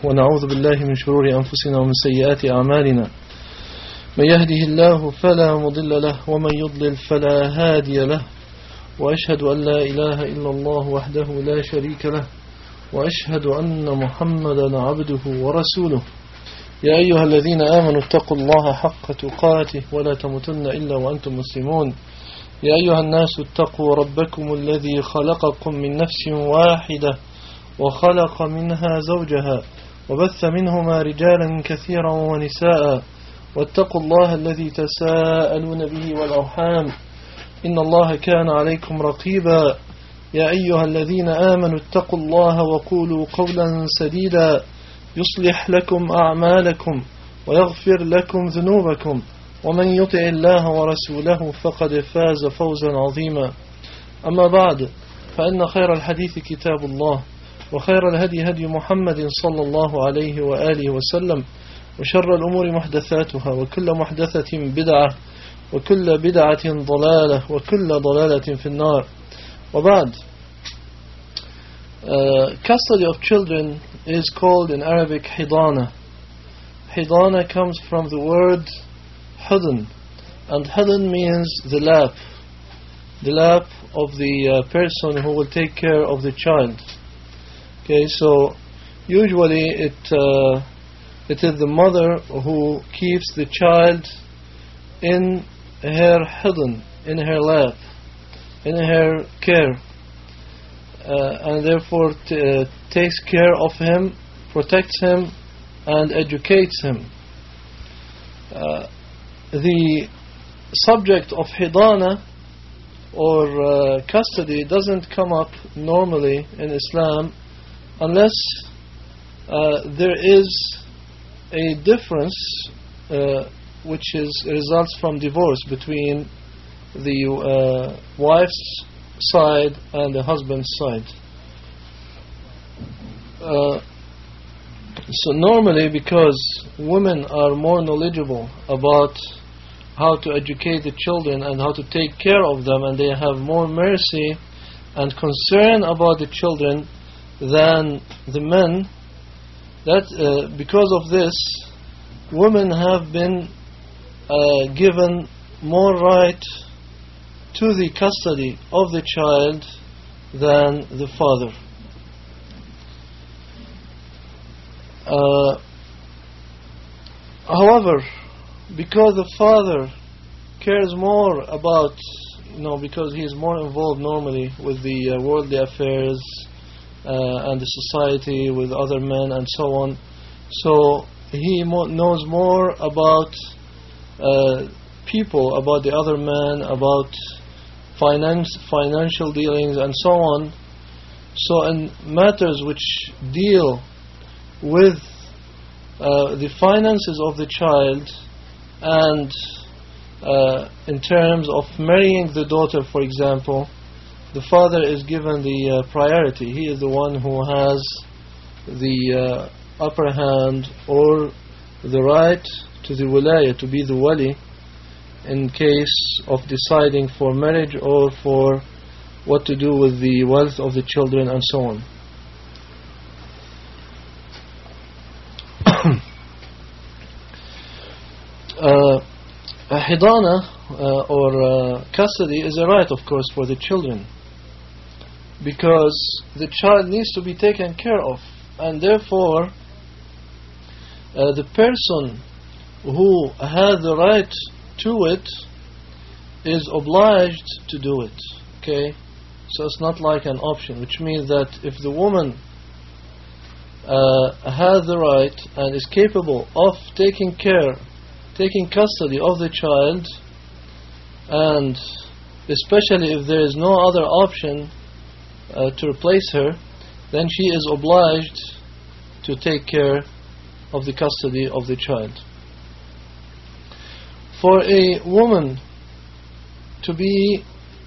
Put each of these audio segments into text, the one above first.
ونعوذ بالله من شرور أنفسنا ومن سيئات أعمالنا من يهده الله فلا مضل له ومن يضلل فلا هادي له وأشهد أن لا إله إلا الله وحده لا شريك له وأشهد أن محمدا عبده ورسوله يا أيها الذين آمنوا اتقوا الله حق تقاته ولا تموتن إلا وأنتم مسلمون يا أيها الناس اتقوا ربكم الذي خلقكم من نفس واحدة وخلق منها زوجها وبث منهما رجالا كثيرا ونساء واتقوا الله الذي تساءلون به والأرحام إن الله كان عليكم رقيبا يا أيها الذين آمنوا اتقوا الله وقولوا قولا سديدا يصلح لكم أعمالكم ويغفر لكم ذنوبكم ومن يطع الله ورسوله فقد فاز فوزا عظيما أما بعد فإن خير الحديث كتاب الله وخير الهدي هدي محمد صلى الله عليه وآله وسلم وشر الأمور محدثاتها وكل محدثة بدعة وكل بدعة ضلالة وكل ضلالة في النار وبعد. Custody of children is called in Arabic hidana. Hidana comes from the word hudan, and hudan means the lap of the person who will take care of the child. Okay, so usually it is the mother who keeps the child in her hudan, in her lap, in her care, and therefore takes care of him, protects him, and educates him. The subject of hidana or custody doesn't come up normally in Islam unless there is a difference which results from divorce between the wife's side and the husband's side. So normally, because women are more knowledgeable about how to educate the children and how to take care of them, and they have more mercy and concern about the children than the men, that because of this, women have been given more right to the custody of the child than the father. However, because the father cares more about, because he is more involved normally with the worldly affairs and the society with other men and so on, so he knows more about people, about the other men, about financial dealings and so on. So in matters which deal with the finances of the child and in terms of marrying the daughter, for example, the father is given the priority. He is the one who has the upper hand or the right to the wilaya, to be the wali, in case of deciding for marriage or for what to do with the wealth of the children and so on. Hidana or custody is a right, of course, for the children, because the child needs to be taken care of, and therefore the person who has the right to it is obliged to do it. Okay, so it's not like an option, which means that if the woman has the right and is capable of taking custody of the child, and especially if there is no other option to replace her, then she is obliged to take care of the custody of the child. For a woman to be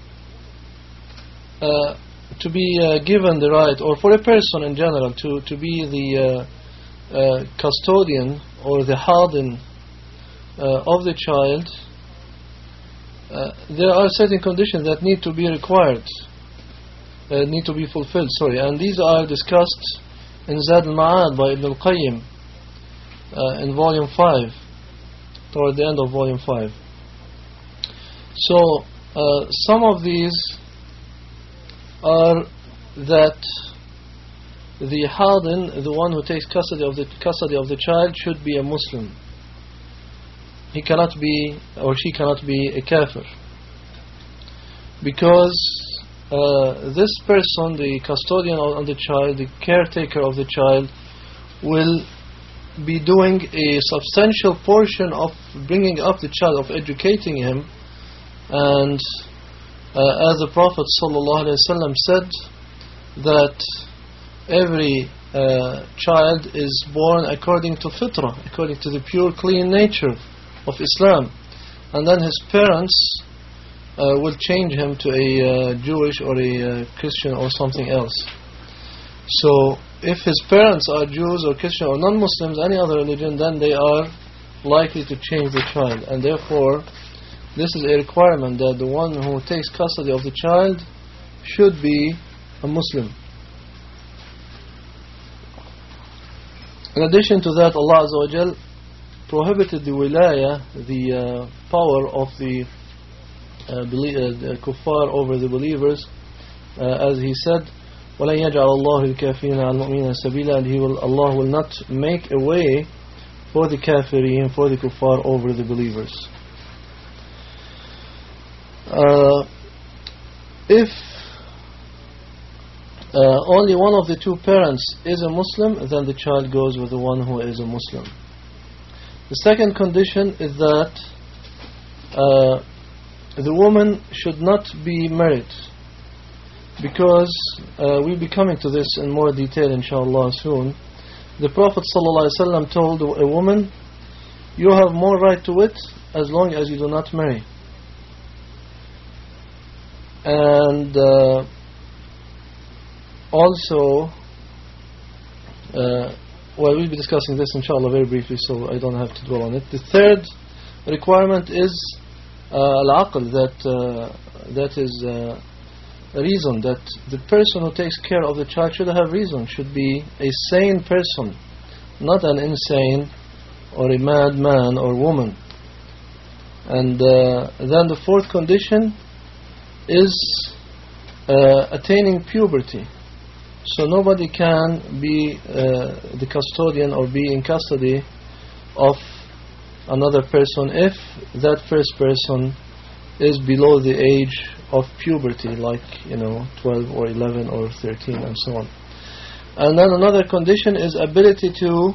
given the right, or for a person in general to be the custodian or the hadin of the child, there are certain conditions that need to be fulfilled, and these are discussed in Zad al-Ma'ad by Ibn al-Qayyim in volume 5, toward the end of volume 5. So some of these are that the hadin, the one who takes custody of the child, should be a Muslim. He cannot be, or she cannot be, a kafir, because this person, the custodian of the child, the caretaker of the child, will be doing a substantial portion of bringing up the child, of educating him. And as the Prophet ﷺ said, that every child is born according to fitrah, according to the pure, clean nature of Islam, and then his parents will change him to a Jewish or a Christian or something else. So if his parents are Jews or Christian or non-Muslims, any other religion, then they are likely to change the child. And therefore this is a requirement, that the one who takes custody of the child should be a Muslim. In addition to that, Allah Azza wa Jal prohibited the wilaya, the power of the kuffar over the believers, as He said, وَلَنْ يَجْعَلَ اللَّهُ الْكَافِرِينَ عَلَى الْمُؤْمِنِينَ سَبِيلًا, and Allah will not make a way for the kafirin, for the kuffar, over the believers. If only one of the two parents is a Muslim, then the child goes with the one who is a Muslim. The second condition is that the woman should not be married, because we'll be coming to this in more detail inshallah soon. The Prophet ﷺ told a woman, you have more right to it as long as you do not marry. And also, we'll be discussing this inshallah very briefly, so I don't have to dwell on it. The third requirement is al-aql, that is reason, that the person who takes care of the child should have reason, should be a sane person, not an insane or a mad man or woman. And then the fourth condition is attaining puberty. So nobody can be the custodian or be in custody of another person if that first person is below the age of puberty, like 12 or 11 or 13 and so on. And then another condition is ability to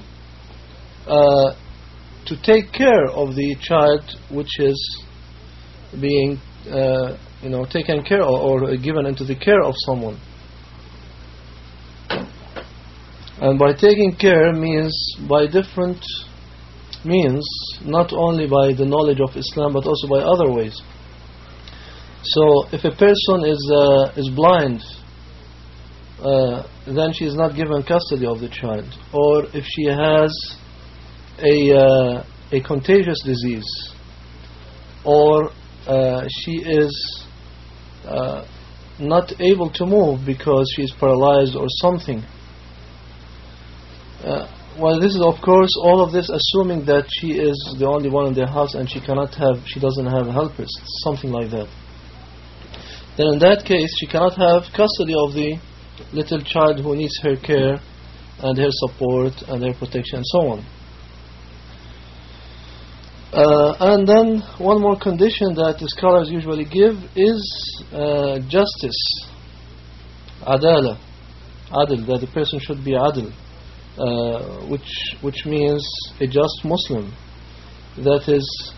take care of the child, which is being taken care of or given into the care of someone. And by taking care means by different means, not only by the knowledge of Islam but also by other ways. So if a person is blind, then she is not given custody of the child. Or if she has a contagious disease, or she is not able to move because she is paralyzed or something. Well, this is of course all of this assuming that she is the only one in their house and she doesn't have helpers, something like that. Then in that case she cannot have custody of the little child who needs her care and her support and her protection and so on. And then one more condition that the scholars usually give is justice, adala, adl, that the person should be adl, which means a just Muslim. That is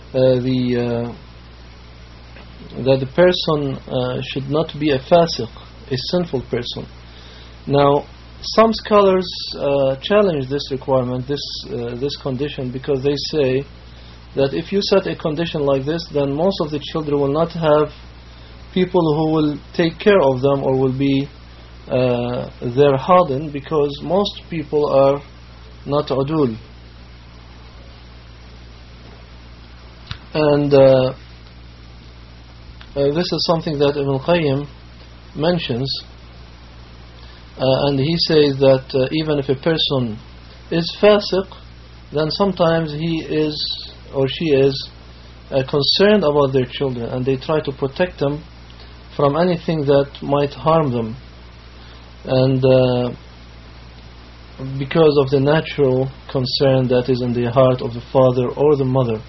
that the person should not be a fasiq, a sinful person. Now, some scholars challenge this requirement, this condition, because they say that if you set a condition like this, then most of the children will not have people who will take care of them or will be their hadin, because most people are not udul. And this is something that Ibn Qayyim mentions And he says that even if a person is fasiq, then sometimes he is or she is concerned about their children, and they try to protect them from anything that might harm them, and because of the natural concern that is in the heart of the father or the mother.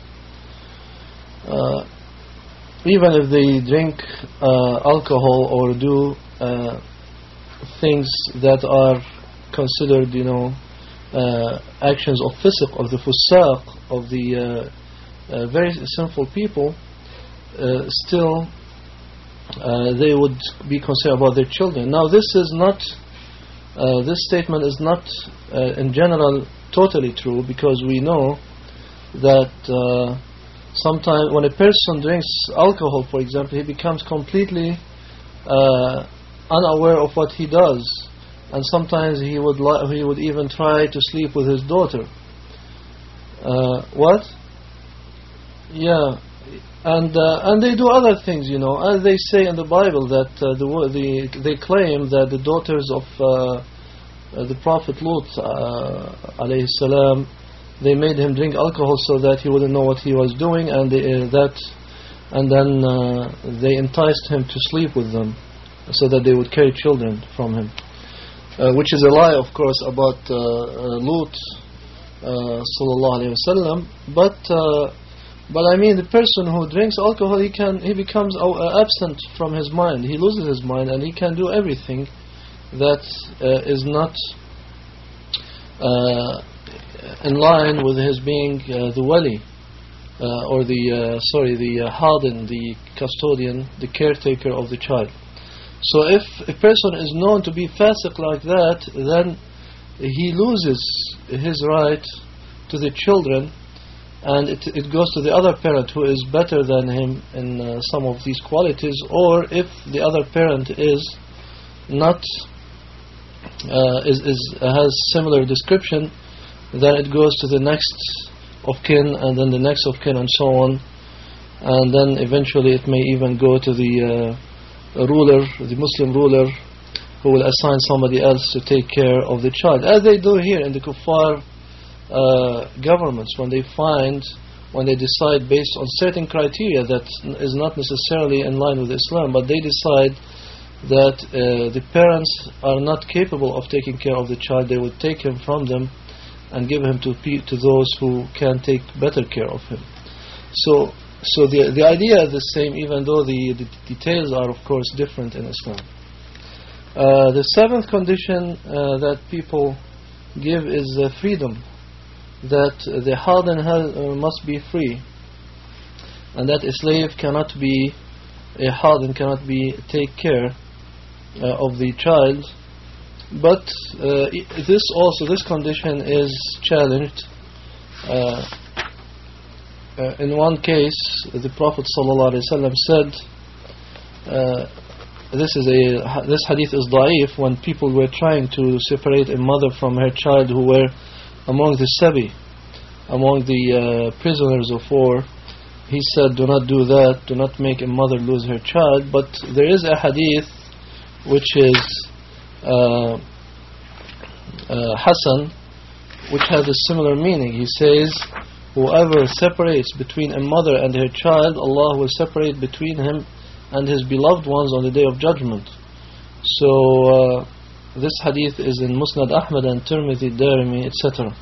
Even if they drink alcohol or do things that are considered, actions of fisq, of the fusaq, of the very sinful people, still they would be concerned about their children. Now, this statement is not in general totally true, because we know that sometimes when a person drinks alcohol, for example, he becomes completely unaware of what he does, and sometimes he would even try to sleep with his daughter. What? Yeah, and they do other things, as they say in the Bible that they claim that the daughters of the Prophet Lut alayhi salam, they made him drink alcohol so that he wouldn't know what he was doing, and then they enticed him to sleep with them so that they would carry children from him, which is a lie, of course, about Lut sallallahu alayhi wasallam. But I mean, the person who drinks alcohol, he becomes absent from his mind. He loses his mind, and he can do everything that is not in line with his being the wali, or the hadin, the custodian, the caretaker of the child. So if a person is known to be fasiq like that, then he loses his right to the children, and it goes to the other parent who is better than him in some of these qualities. Or if the other parent is not has similar description, then it goes to the next of kin, and then the next of kin, and so on, and then eventually it may even go to the ruler, the Muslim ruler, who will assign somebody else to take care of the child, as they do here in the kuffar governments, when they decide based on certain criteria that is not necessarily in line with Islam, but they decide that the parents are not capable of taking care of the child, they would take him from them and give him to those who can take better care of him. So the idea is the same, even though the details are, of course, different in Islam. The seventh condition that people give is freedom, that the hadin must be free, and that a slave cannot be take care of the child. But this condition is challenged. In one case, the Prophet ﷺ said, this hadith is da'if, when people were trying to separate a mother from her child who were among the sabi, among the prisoners of war. He said, do not do that, do not make a mother lose her child. But there is a hadith which is Hasan, which has a similar meaning. He says, whoever separates between a mother and her child, Allah will separate between him and his beloved ones on the Day of Judgment. So this hadith is in Musnad Ahmad and Tirmidhi, Darimi, etc.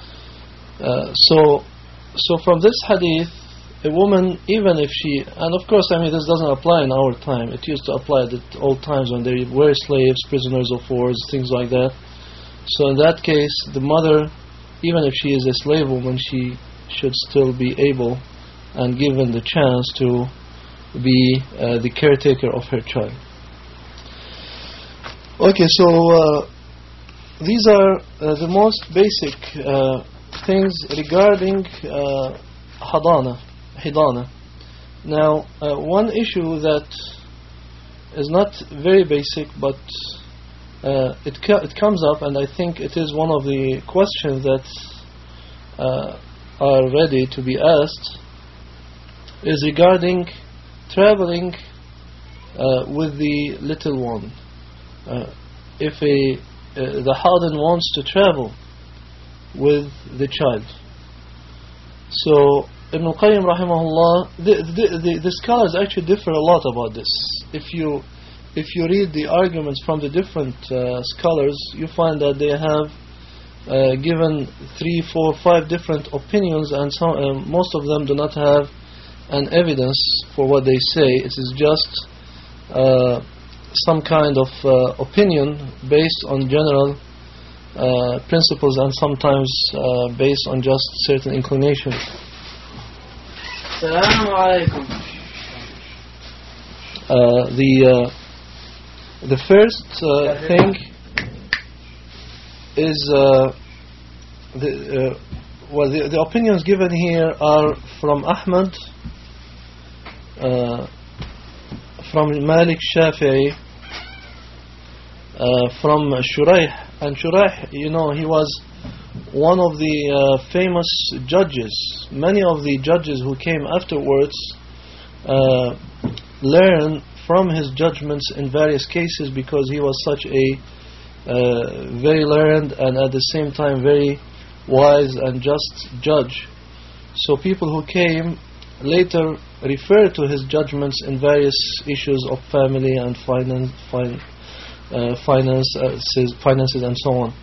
So from this hadith, a woman, even if she, and of course, I mean, this doesn't apply in our time. It used to apply at old times when there were slaves, prisoners of war, things like that. So in that case, the mother, even if she is a slave woman, she should still be able and given the chance to be the caretaker of her child. Okay, so these are the most basic things regarding hidana. Now, one issue that is not very basic, but it comes up, and I think it is one of the questions that are ready to be asked, is regarding traveling with the little one. if the Hadin wants to travel with the child. So Ibn Qayyim rahimahullah, the scholars actually differ a lot about this. If you read the arguments from the different scholars, you find that they have given 3, 4, 5 different opinions, and most of them do not have an evidence for what they say. It is just some kind of opinion based on general principles, and sometimes based on just certain inclinations. Assalamu alaikum. The first thing is the opinions given here are from Ahmad, from Malik Shafi'i, from Shuraih. And Shuraih, you know, he was one of the famous judges. Many of the judges who came afterwards learned from his judgments in various cases, because he was such a very learned and at the same time very wise and just judge. So people who came later referred to his judgments in various issues of family and finances and so on.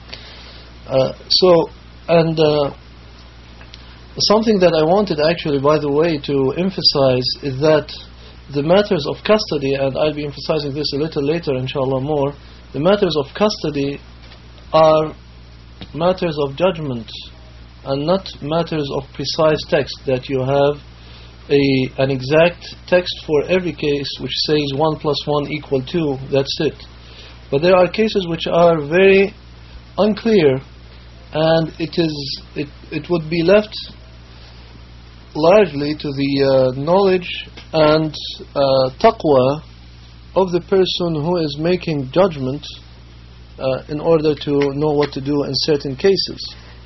Something that I wanted actually, by the way, to emphasize is that the matters of custody, and I'll be emphasizing this a little later inshallah more, the matters of custody are matters of judgment and not matters of precise text, that you have an exact text for every case which says 1 + 1 = 2, that's it. But there are cases which are very unclear, and it would be left largely to the knowledge and taqwa of the person who is making judgment in order to know what to do in certain cases.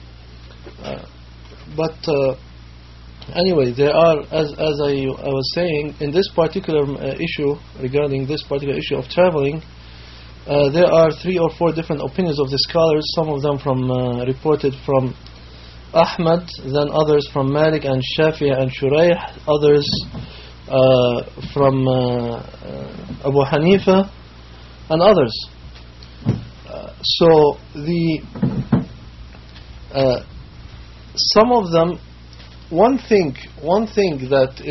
But anyway, there are, as I was saying, in this particular issue, regarding this particular issue of traveling, there are 3 or 4 different opinions of the scholars. Some of them reported from Ahmad, then others from Malik and Shafi'i and Shuraih, others from Abu Hanifa, and others. So some of them, one thing that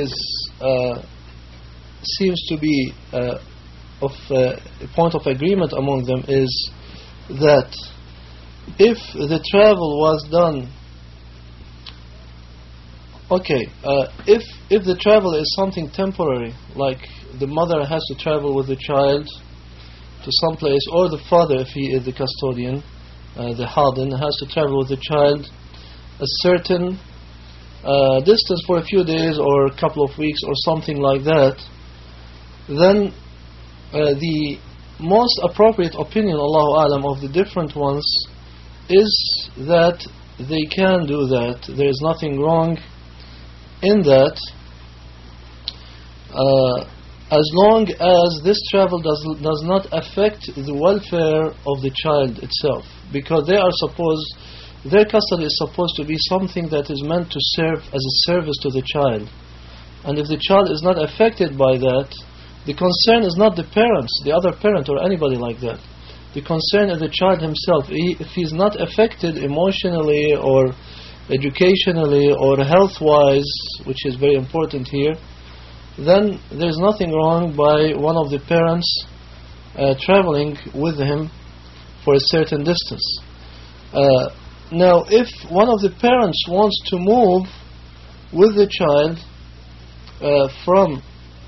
seems to be of a point of agreement among them is that if the travel was done, if the travel is something temporary, like the mother has to travel with the child to some place, or the father, if he is the custodian, the Hadin, has to travel with the child a certain distance for a few days or a couple of weeks or something like that, then the most appropriate opinion, Allahu A'lam, of the different ones is that they can do that. There is nothing wrong in that, as long as this travel does not affect the welfare of the child itself, because their custody is supposed to be something that is meant to serve as a service to the child. And if the child is not affected by that, the concern is not the parents, the other parent or anybody like that. The concern is the child himself. If he's not affected emotionally or educationally or health-wise, which is very important here, then there's nothing wrong by one of the parents traveling with him for a certain distance. Now, if one of the parents wants to move with the child from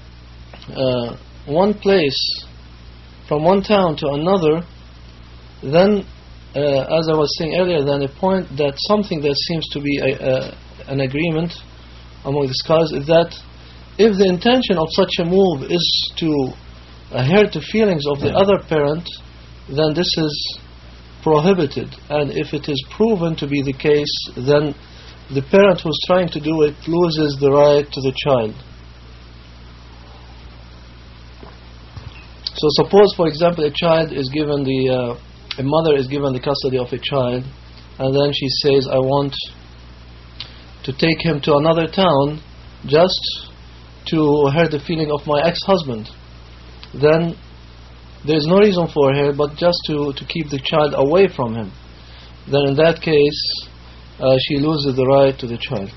one place, from one town to another, then as I was saying earlier, then a point that something that seems to be an agreement among the scholars is that if the intention of such a move is to hurt the feelings of the other parent, then this is prohibited. And if it is proven to be the case, then the parent who's trying to do it loses the right to the child. So suppose, for example, a child is given the a mother is given the custody of a child, and then she says, I want to take him to another town just to hurt the feeling of my ex-husband, then there's no reason for her but just to keep the child away from him. Then in that case, she loses the right to the child.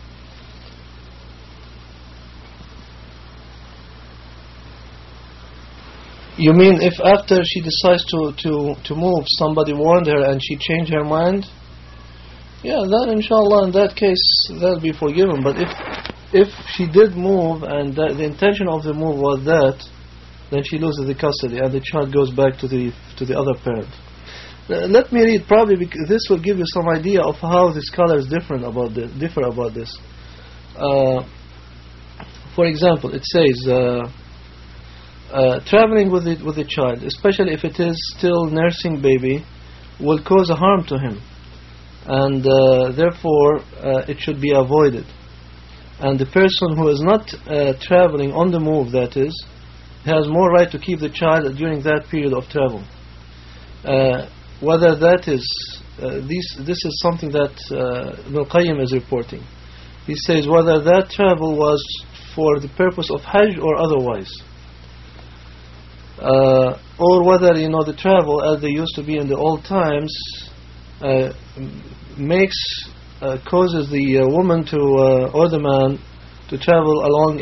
You mean if after she decides to move, somebody warned her and she changed her mind? Yeah, then inshallah in that case that'll be forgiven. But if she did move and the intention of the move was that, then she loses the custody and the child goes back to the other parent. Let me read, probably because this will give you some idea of how the scholars differ about this. For example, it says traveling with the child, especially if it is still nursing baby, will cause a harm to him, and therefore it should be avoided. And the person who is not traveling on the move, that is, has more right to keep the child during that period of travel. Whether that is this is something that Ibn Qayyim is reporting. He says whether that travel was for the purpose of Hajj or otherwise, or whether the travel as they used to be in the old times causes the woman to or the man to travel along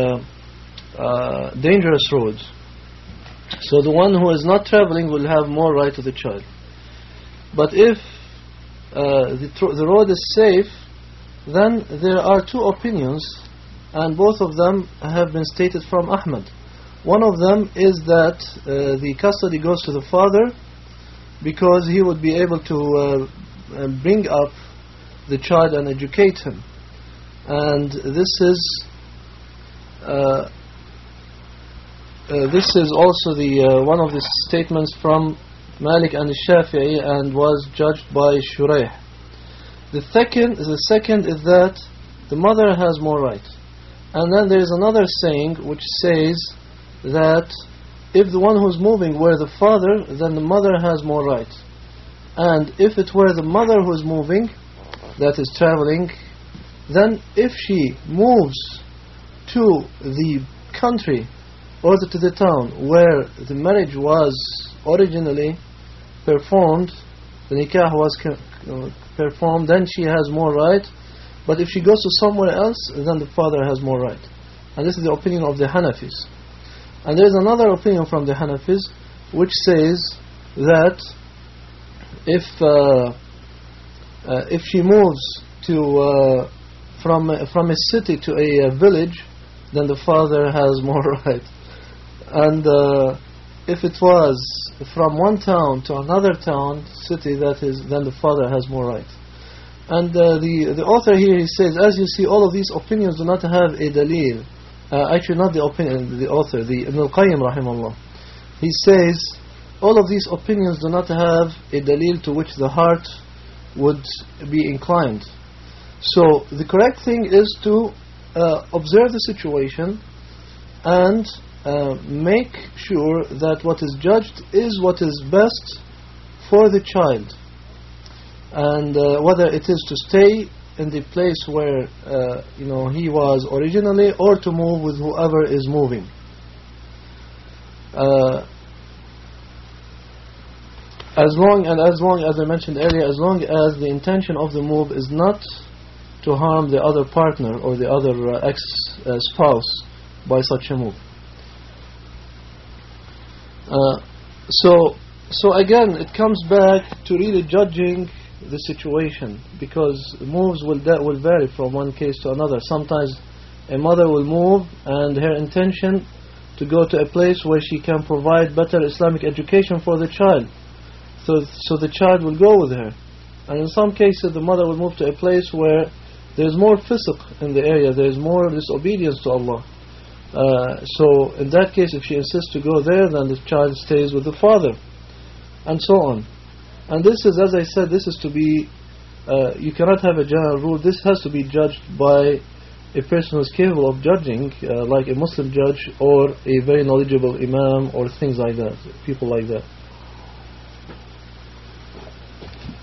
a dangerous road. So the one who is not traveling will have more right to the child. But if the road is safe, then there are two opinions, and both of them have been stated from Ahmad. One of them is that the custody goes to the father, because he would be able to bring up the child and educate him. And this is also the one of the statements from Malik and Shafi'i, and was judged by Shuraih. The second is that the mother has more right. And then there is another saying which says that if the one who's moving were the father, then the mother has more right. And if it were the mother who's moving, that is traveling, then if she moves to the country or to the town where the marriage was originally performed, the nikah was performed, then she has more right. But if she goes to somewhere else, then the father has more right. And this is the opinion of the Hanafis. And there is another opinion from the Hanafis which says that if she moves to from a city to a village, then the father has more right. And if it was from one town to another town, city, that is, then the father has more right. And the author here, he says, as you see, all of these opinions do not have a dalil. Actually, not the opinion, the author, the Ibn al-Qayyim rahimahullah. He says, all of these opinions do not have a dalil to which the heart would be inclined. So the correct thing is to observe the situation and make sure that what is judged is what is best for the child, and whether it is to stay in the place where he was originally, or to move with whoever is moving. As long as I mentioned earlier, as long as the intention of the move is not to harm the other partner or the other ex-spouse by such a move. So again, it comes back to really judging the situation, because moves will vary from one case to another. Sometimes a mother will move and her intention to go to a place where she can provide better Islamic education for the child, so the child will go with her. And in some cases the mother will move to a place where there is more fisq in the area, there is more disobedience to Allah. So in that case, if she insists to go there, then the child stays with the father, and so on. And this is, as I said, this is to be, you cannot have a general rule. This has to be judged by a person who is capable of judging, like a Muslim judge or a very knowledgeable imam or things like that, people like that.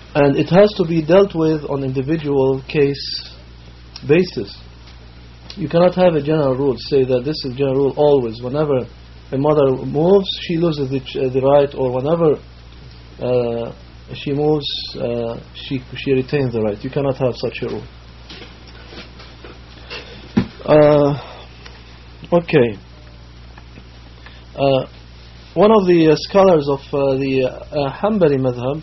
And it has to be dealt with on individual case basis. You cannot have a general rule, say that this is general rule always. Whenever a mother moves, she loses the right, or whenever she moves, she retains the right. You cannot have such a rule. Okay. One of the scholars of the Hanbali madhab,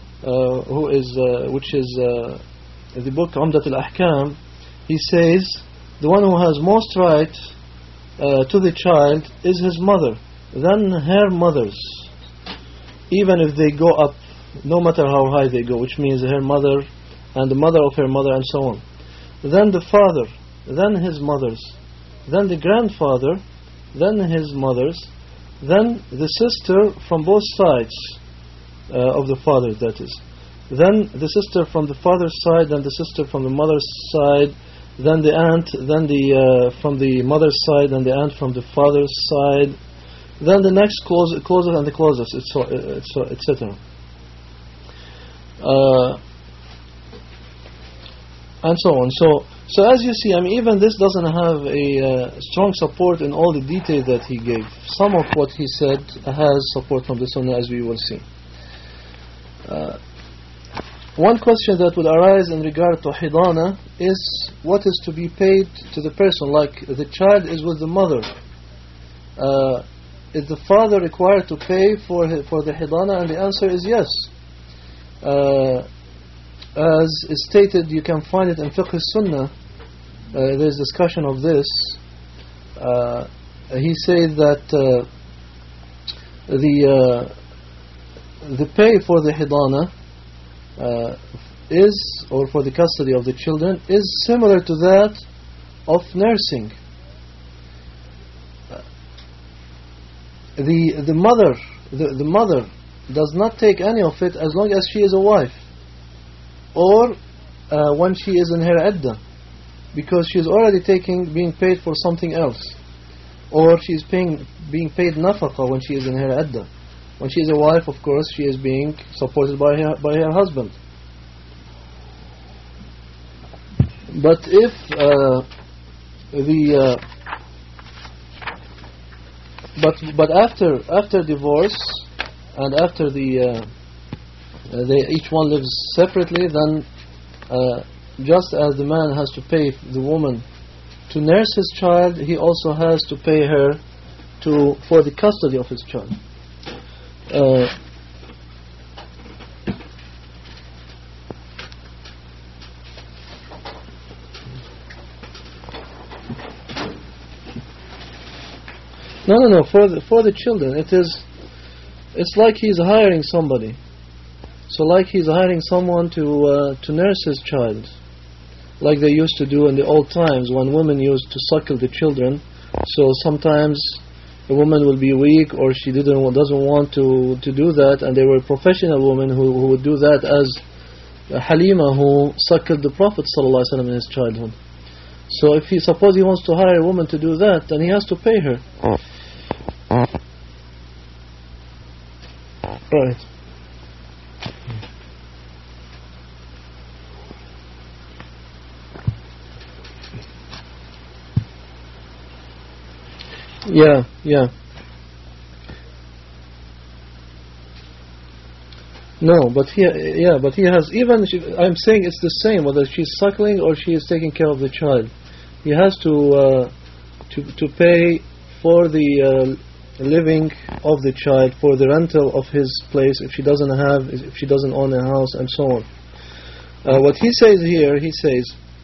which is the book Umdat al-Ahkam, he says the one who has most right to the child is his mother, then her mothers, even if they go up, no matter how high they go, which means her mother and the mother of her mother and so on. Then the father, then his mothers, then the grandfather, then his mothers, then the sister from both sides of the father, that is. Then the sister from the father's side, then the sister from the mother's side, then the aunt, then the from the mother's side, then the aunt from the father's side, then the next closer and the closest, etc. And so on. So as you see, I mean, even this doesn't have a strong support in all the detail that he gave. Some of what he said has support from the Sunnah, as we will see. One question that would arise in regard to Hidana is what is to be paid to the person. Like the child is with the mother. Is the father required to pay for the Hidana? And the answer is yes. As is stated, you can find it in Fiqh Sunnah. There's discussion of this. He says that the pay for the Hidana is, or for the custody of the children, is similar to that of nursing. The mother does not take any of it as long as she is a wife, or when she is in her iddah, because she is already being paid for something else, or she is being paid nafaqa when she is in her iddah. When she is a wife, of course, she is being supported by her husband. But if but after divorce, and after each one lives separately, then just as the man has to pay the woman to nurse his child, he also has to pay her for the custody of his child. No. For the children, it's like he's hiring somebody. So like he's hiring someone to nurse his child, like they used to do in the old times when women used to suckle the children. So sometimes a woman will be weak, or she doesn't want to do that, and there were professional women who would do that, as Halima, who suckled the Prophet ﷺ in his childhood. So if suppose he wants to hire a woman to do that, then he has to pay her. Right. Yeah. No, but he has, even I'm saying it's the same whether she's suckling or she is taking care of the child. He has to pay for the living of the child, for the rental of his place if she doesn't own a house, and so on. What he says here, he says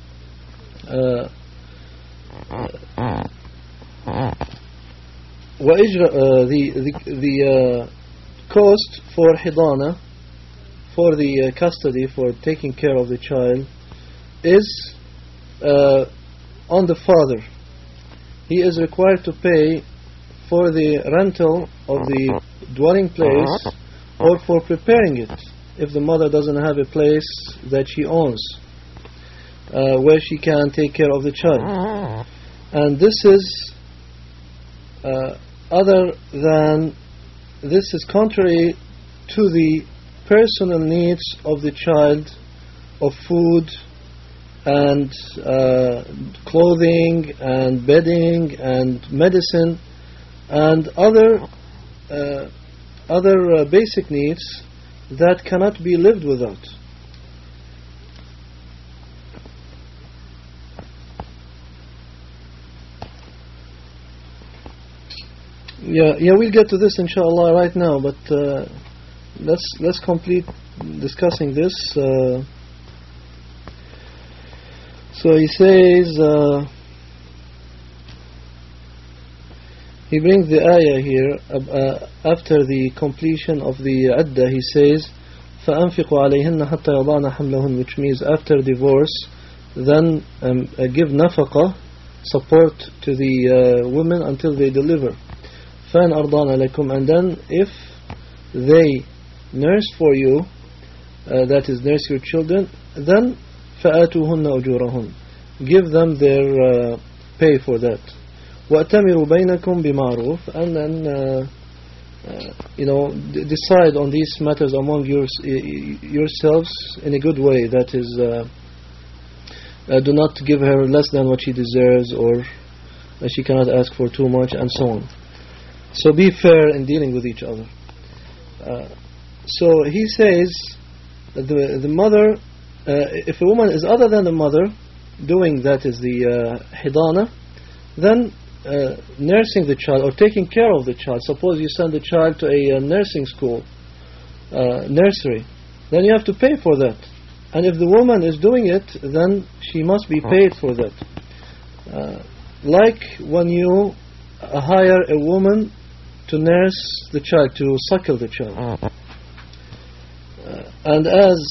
the cost for Hidana, for the custody, for taking care of the child, is on the father. He is required to pay for the rental of the dwelling place, or for preparing it, if the mother doesn't have a place that she owns where she can take care of the child. And this is this is contrary to the personal needs of the child, of food and clothing and bedding and medicine and other basic needs that cannot be lived without. Yeah, we'll get to this inshallah right now, but let's complete discussing this. So he says, he brings the ayah here after the completion of the iddah. He says, فَأَنْفِقُوا عَلَيْهِنَّ حَتَّى يَضَعْنَ حَمْلَهُنَّ, which means after divorce, then give nafaqah, support to the women until they deliver. فَإِنْ أَرْضَانَ لَكُمْ, and then if they nurse for you, that is nurse your children, then فَآتُوهُنَّ أُجُورَهُنَّ, give them their pay for that. وَأْتَمِرُوا بَيْنَكُمْ بِمَعْرُوفٍ, and then decide on these matters among yourselves in a good way. That is, do not give her less than what she deserves, or she cannot ask for too much, and so on. So be fair in dealing with each other. So he says that the mother, if a woman is other than the mother doing that is the hidana, then nursing the child or taking care of the child. Suppose you send the child to a nursing school, nursery, then you have to pay for that. And if the woman is doing it, then she must be paid for that. Like when you hire a woman to nurse the child, to suckle the child. And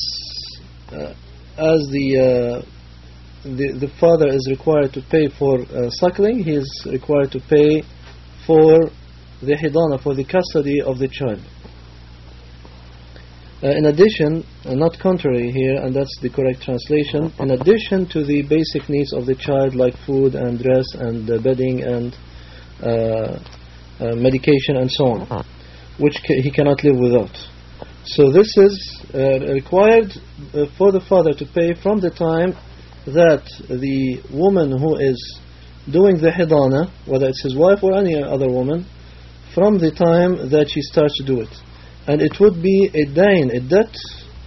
as the father is required to pay for suckling, he is required to pay for the hidana, for the custody of the child. In addition, not contrary here, and that's the correct translation, in addition to the basic needs of the child like food and dress and bedding and medication and so on, which he cannot live without. So this is required for the father to pay from the time that the woman who is doing the hidana, whether it's his wife or any other woman, from the time that she starts to do it. And it would be a dain, a debt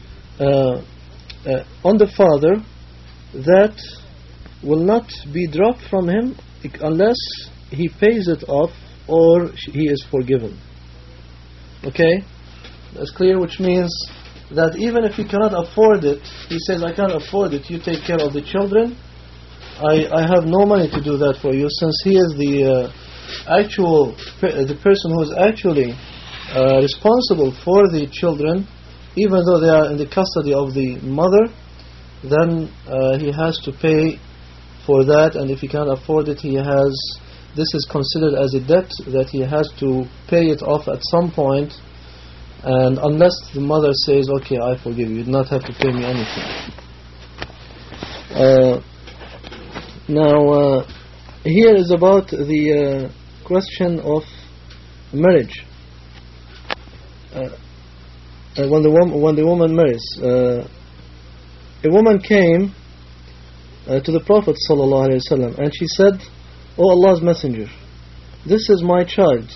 on the father that will not be dropped from him unless he pays it off or he is forgiven. Okay? That's clear, which means that even if he cannot afford it, he says, I can't afford it, you take care of the children, I have no money to do that for you, since he is the person who is actually responsible for the children, even though they are in the custody of the mother, then he has to pay for that, and if he cannot afford it, this is considered as a debt that he has to pay it off at some point. And unless the mother says, okay, I forgive you, you do not have to pay me anything. Now, here is about the question of marriage. When the woman marries, a woman came to the Prophet ﷺ and she said, "O Allah's Messenger, this is my child.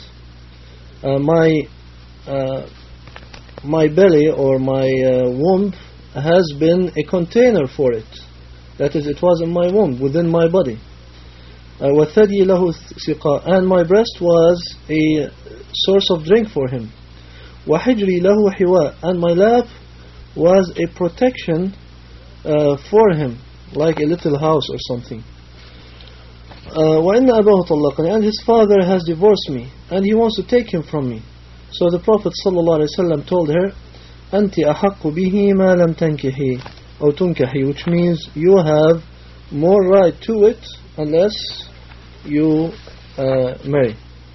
My belly or my womb has been a container for it. That is, it was in my womb, within my body. وَثَدِي لَهُ ثِقَاء, and my breast was a source of drink for him. وَحِجْرِي لَهُ حِوَاء, and my lap was a protection for him, like a little house or something. وَإِنَّ أَبَاهُ طَلَّقَنِي, and his father has divorced me, and he wants to take him from me." So the Prophet ﷺ told her, أَنْتِ أَحَقُّ بِهِ مَا لَمْ تَنْكِحِي أو تُنْكَحِي, which means you have more right to it unless you marry.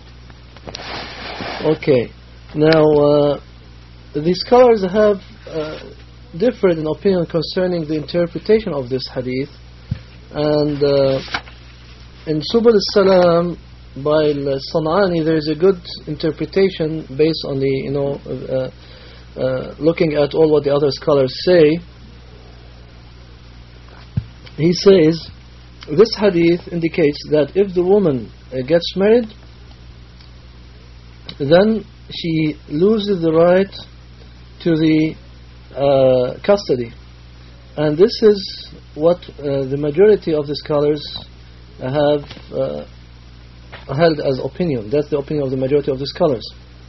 Okay, now the scholars have differed in opinion concerning the interpretation of this hadith, and in Subul al-Salam by al-San'ani there is a good interpretation based on the looking at all what the other scholars say, he says this hadith indicates that if the woman gets married, then she loses the right to the custody, and this is what the majority of the scholars have held as opinion. That's the opinion of the majority of the scholars.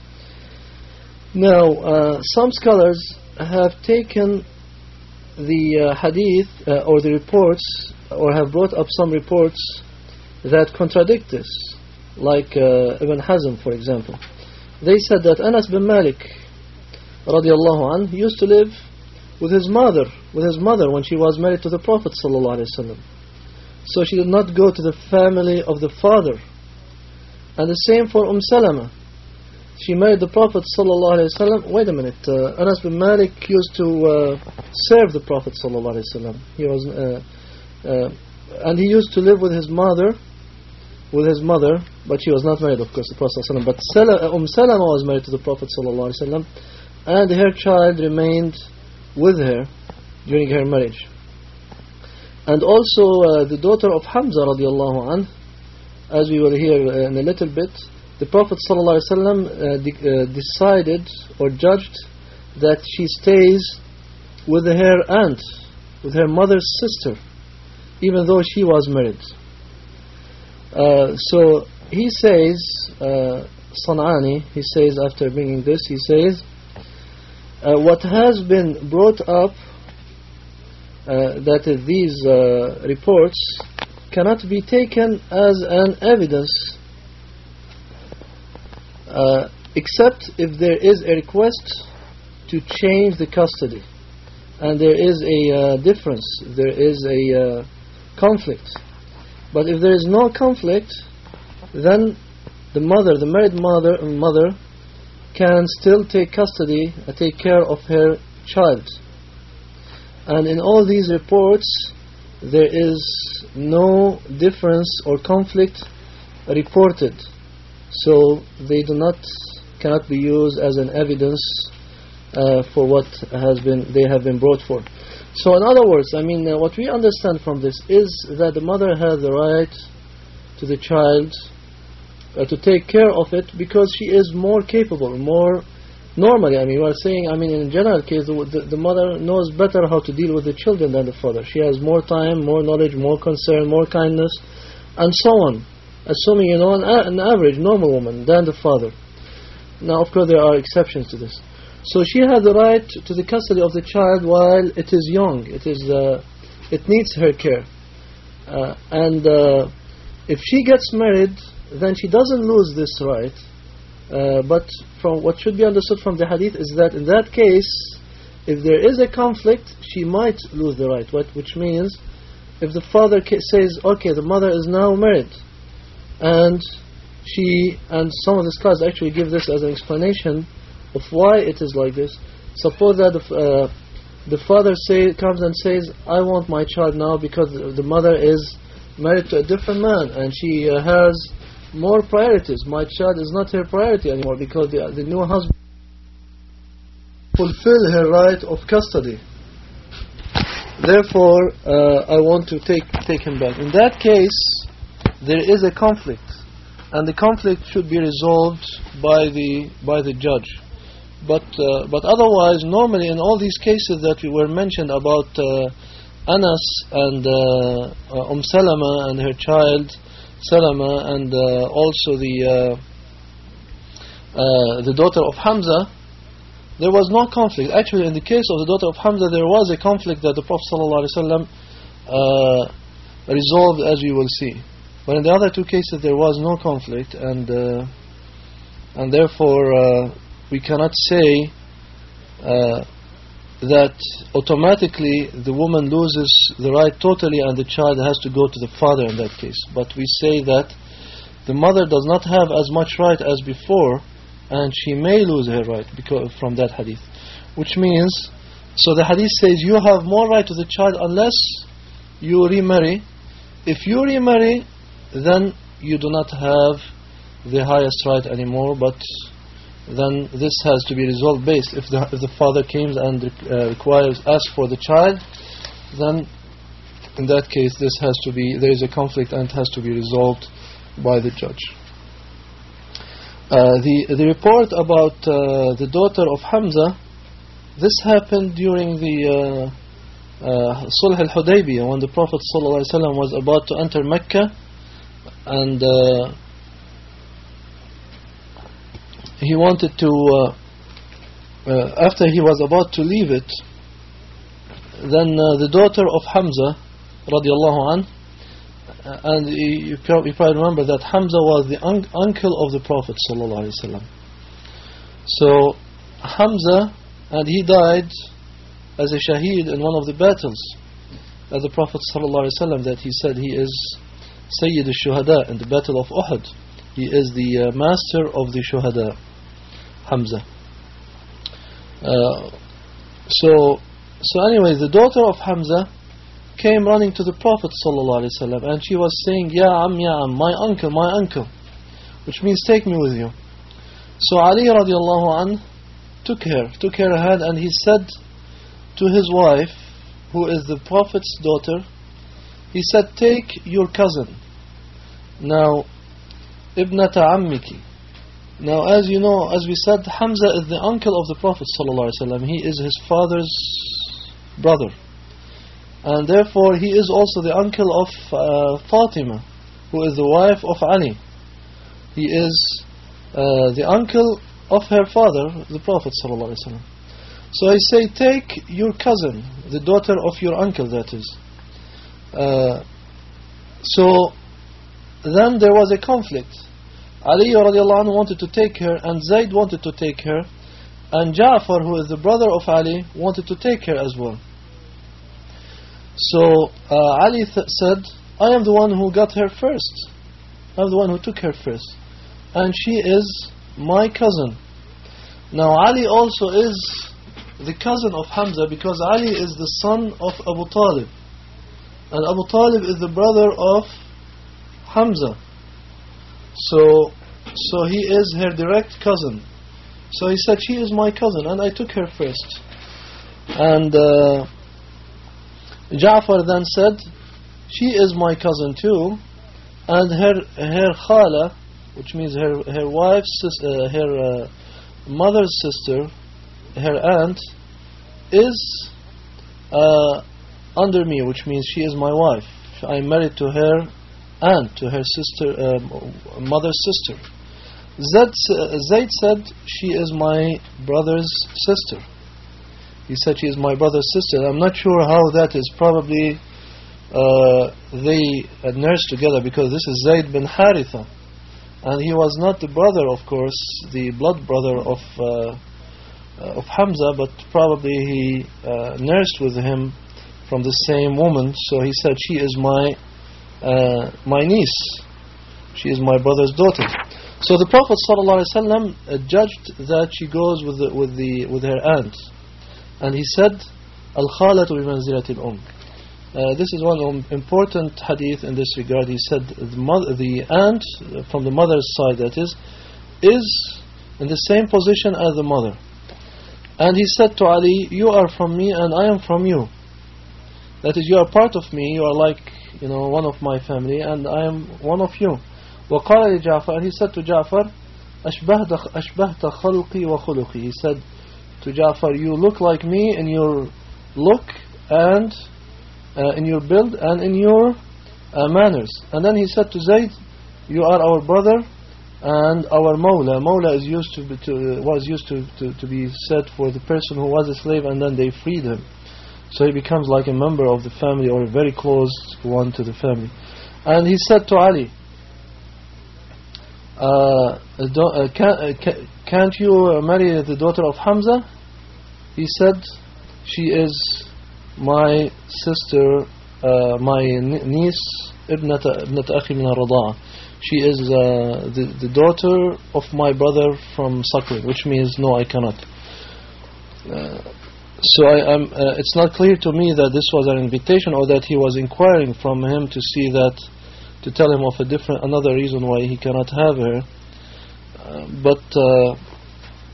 Now, some scholars have taken the hadith or the reports, or have brought up some reports that contradict this, like Ibn Hazm, for example. They said that Anas bin Malik radiallahu anh used to live with his mother when she was married to the Prophet sallallahu alaihi wasallam. So she did not go to the family of the father. And the same for Salama. She married the Prophet sallallahu alaihi wasallam. Wait a minute, Anas bin Malik used to serve the Prophet sallallahu alaihi wasallam. He was, and he used to live with his mother, but she was not married, of course, to the Prophet sallallahu alaihi wasallam. But Salama was married to the Prophet sallallahu alaihi wasallam, and her child remained with her during her marriage. And also the daughter of Hamza radiallahu anh, as we will hear in a little bit, the Prophet ﷺ decided or judged that she stays with her aunt, with her mother's sister, even though she was married. So he says, San'ani, he says after bringing this, he says, what has been brought up, that these reports cannot be taken as an evidence except if there is a request to change the custody and there is a difference, there is a conflict. But if there is no conflict, then the married mother can still take custody and take care of her child. And in all these reports there is no difference or conflict reported, so they cannot be used as an evidence for what they have been brought for. So in other words, what we understand from this is that the mother has the right to the child, to take care of it, because she is more capable, more normally. We are saying, in a general case, the mother knows better how to deal with the children than the father. She has more time, more knowledge, more concern, more kindness, and so on. Assuming, an average, normal woman than the father. Now, of course, there are exceptions to this. So she has the right to the custody of the child while it is young. It needs her care. And if she gets married, then she doesn't lose this right. But from what should be understood from the hadith is that in that case, if there is a conflict, she might lose the right. Which means, if the father says, okay, the mother is now married, and some of the scholars actually give this as an explanation of why it is like this. Suppose that the father comes and says, I want my child now because the mother is married to a different man and she has more priorities. My child is not her priority anymore because the new husband fulfill her right of custody. Therefore, I want to take him back. In that case, there is a conflict, and the conflict should be resolved by the judge. But otherwise, normally in all these cases that we were mentioned about Anas and Salama and her child Salama, and also the daughter of Hamza, there was no conflict. Actually, in the case of the daughter of Hamza, there was a conflict that the Prophet ﷺ resolved, as we will see. But in the other two cases, there was no conflict, and therefore we cannot say that automatically the woman loses the right totally and the child has to go to the father in that case. But we say that the mother does not have as much right as before, and she may lose her right from that hadith. Which means, so the hadith says you have more right to the child unless you remarry. If you remarry, then you do not have the highest right anymore, but then this has to be resolved based. If the father comes and asks for the child, then in that case there is a conflict and it has to be resolved by the judge. The report about the daughter of Hamza, this happened during the Sulh al-Hudaybiyah, when the Prophet ﷺ was about to enter Mecca, and he wanted to after he was about to leave it, then the daughter of Hamza radiallahu anh, and you probably remember that Hamza was the uncle of the Prophet ﷺ. So Hamza, and he died as a shaheed in one of the battles, as the Prophet ﷺ, that he said he is Sayyid al-Shuhada in the battle of Uhud. He is the master of the Shuhada, Hamza. So anyway, the daughter of Hamza came running to the Prophet ﷺ, and she was saying, Ya Am, my uncle, which means take me with you. So Ali radiallahu anh took her hand, and he said to his wife, who is the Prophet's daughter, he said, take your cousin. Now, ibnata ammiki. Now, as you know, as we said, Hamza is the uncle of the Prophet ﷺ. He is his father's brother, and therefore he is also the uncle of Fatima, who is the wife of Ali. He is the uncle of her father, the Prophet ﷺ. So I say, take your cousin, the daughter of your uncle, that is. So then there was a conflict. Ali radiallahu anhu wanted to take her, and Zayd wanted to take her, and Ja'far, who is the brother of Ali, wanted to take her as well. So Ali said, I am the one who got her first. I am the one who took her first, and she is my cousin. Now Ali also is the cousin of Hamza, because Ali is the son of Abu Talib, and Abu Talib is the brother of Hamza. So he is her direct cousin. So he said, she is my cousin, and I took her first. And Ja'far then said, she is my cousin too, and her khala, which means her wife's sister, her mother's sister, her aunt, is under me, which means she is my wife. I am married to her aunt, to her sister, mother's sister. Zayd said, she is my brother's sister. He said, she is my brother's sister. I'm not sure how that is. Probably they nursed together, because this is Zayd bin Haritha, and he was not the brother, of course, the blood brother of Hamza, but probably he nursed with him from the same woman. So he said, she is my niece. She is my brother's daughter. So the Prophet ﷺ judged that she goes with her aunt, and he said, Al-Khalatu bi-manzilati al-Umm. This is one important hadith in this regard. He said the aunt from the mother's side, that is in the same position as the mother. And he said to Ali, you are from me and I am from you. That is, you are part of me, you are like, one of my family, and I am one of you. وقال لجعفر, and he said to Ja'far, أشبهت خلقي وخلقي. He said to Ja'far, you look like me in your look and in your build and in your manners. And then he said to Zayd, you are our brother and our Mawla. Mawla is was used to be said for the person who was a slave and then they freed him. So he becomes like a member of the family, or a very close one to the family. And he said to Ali, can't you marry the daughter of Hamza? He said, she is my sister, my niece, ibnat akhi min al-rada'a. She is the daughter of my brother from suckling, which means no, I cannot. So it's not clear to me that this was an invitation, or that he was inquiring from him to see that, to tell him of another reason why he cannot have her. But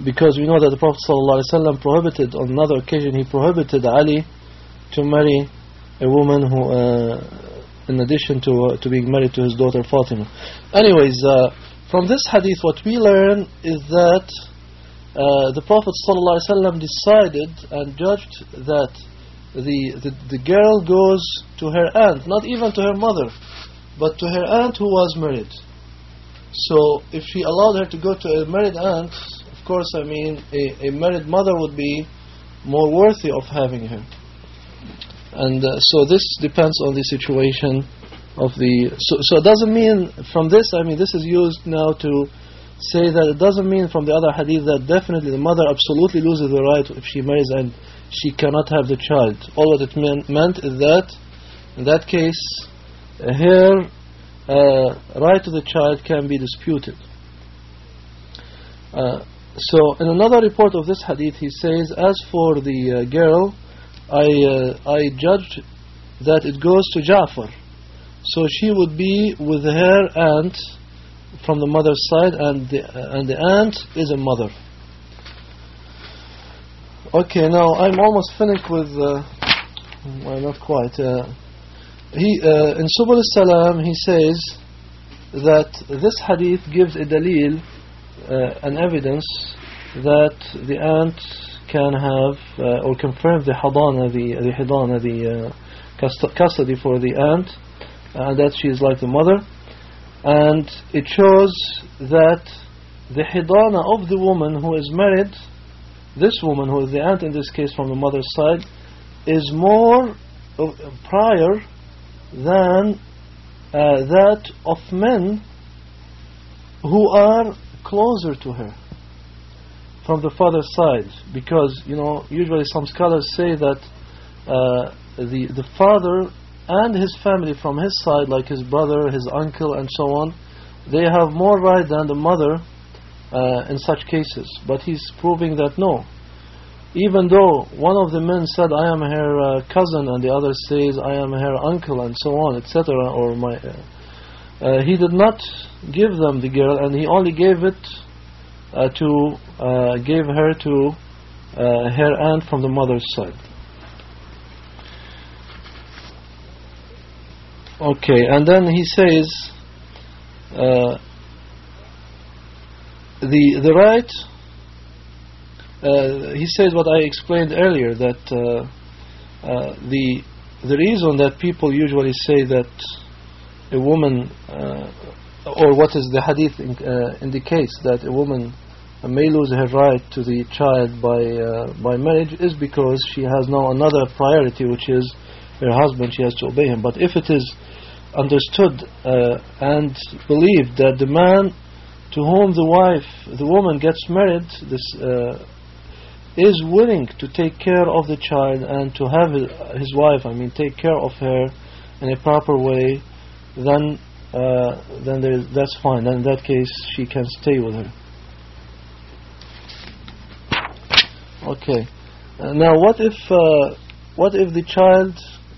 because we know that the Prophet ﷺ prohibited, on another occasion he prohibited Ali to marry a woman who, in addition to being married to his daughter Fatima. Anyways, from this hadith what we learn is that the Prophet ﷺ decided and judged that the girl goes to her aunt, not even to her mother, but to her aunt who was married. So if she allowed her to go to a married aunt, of course, I mean, a married mother would be more worthy of having her. And so this depends on the situation of the... So it doesn't mean, from this, I mean, this is used now to say that it doesn't mean from the other hadith that definitely the mother absolutely loses the right if she marries and she cannot have the child. All what it meant is that, in that case, her right to the child can be disputed. So in another report of this hadith he says, as for the girl, I judged that it goes to Ja'far, so she would be with her aunt from the mother's side, and the aunt is a mother. Okay, now I'm almost finished with well, not quite. In Subul al-Salam he says that this hadith gives a dalil, an evidence that the aunt can have or confirm the custody for the aunt, and that she is like the mother, and it shows that the hidana of the woman who is married, this woman who is the aunt in this case from the mother's side, is more prior than that of men who are closer to her from the father's side, because usually some scholars say that the father and his family from his side, like his brother, his uncle and so on, they have more right than the mother in such cases. But he's proving that no, even though one of the men said I am her cousin and the other says I am her uncle and so on, etc., or he did not give them the girl, and he only gave it gave her to her aunt from the mother's side. Okay, and then he says the right. He says what I explained earlier, that the reason that people usually say that a woman, or what is the hadith indicates, that a woman may lose her right to the child by marriage, is because she has now another priority, which is her husband. She has to obey him. But if it is understood and believed that the man to whom the woman gets married, is willing to take care of the child and to have his wife, take care of her in a proper way, then that's fine. Then in that case she can stay with her. Okay. Now what if the child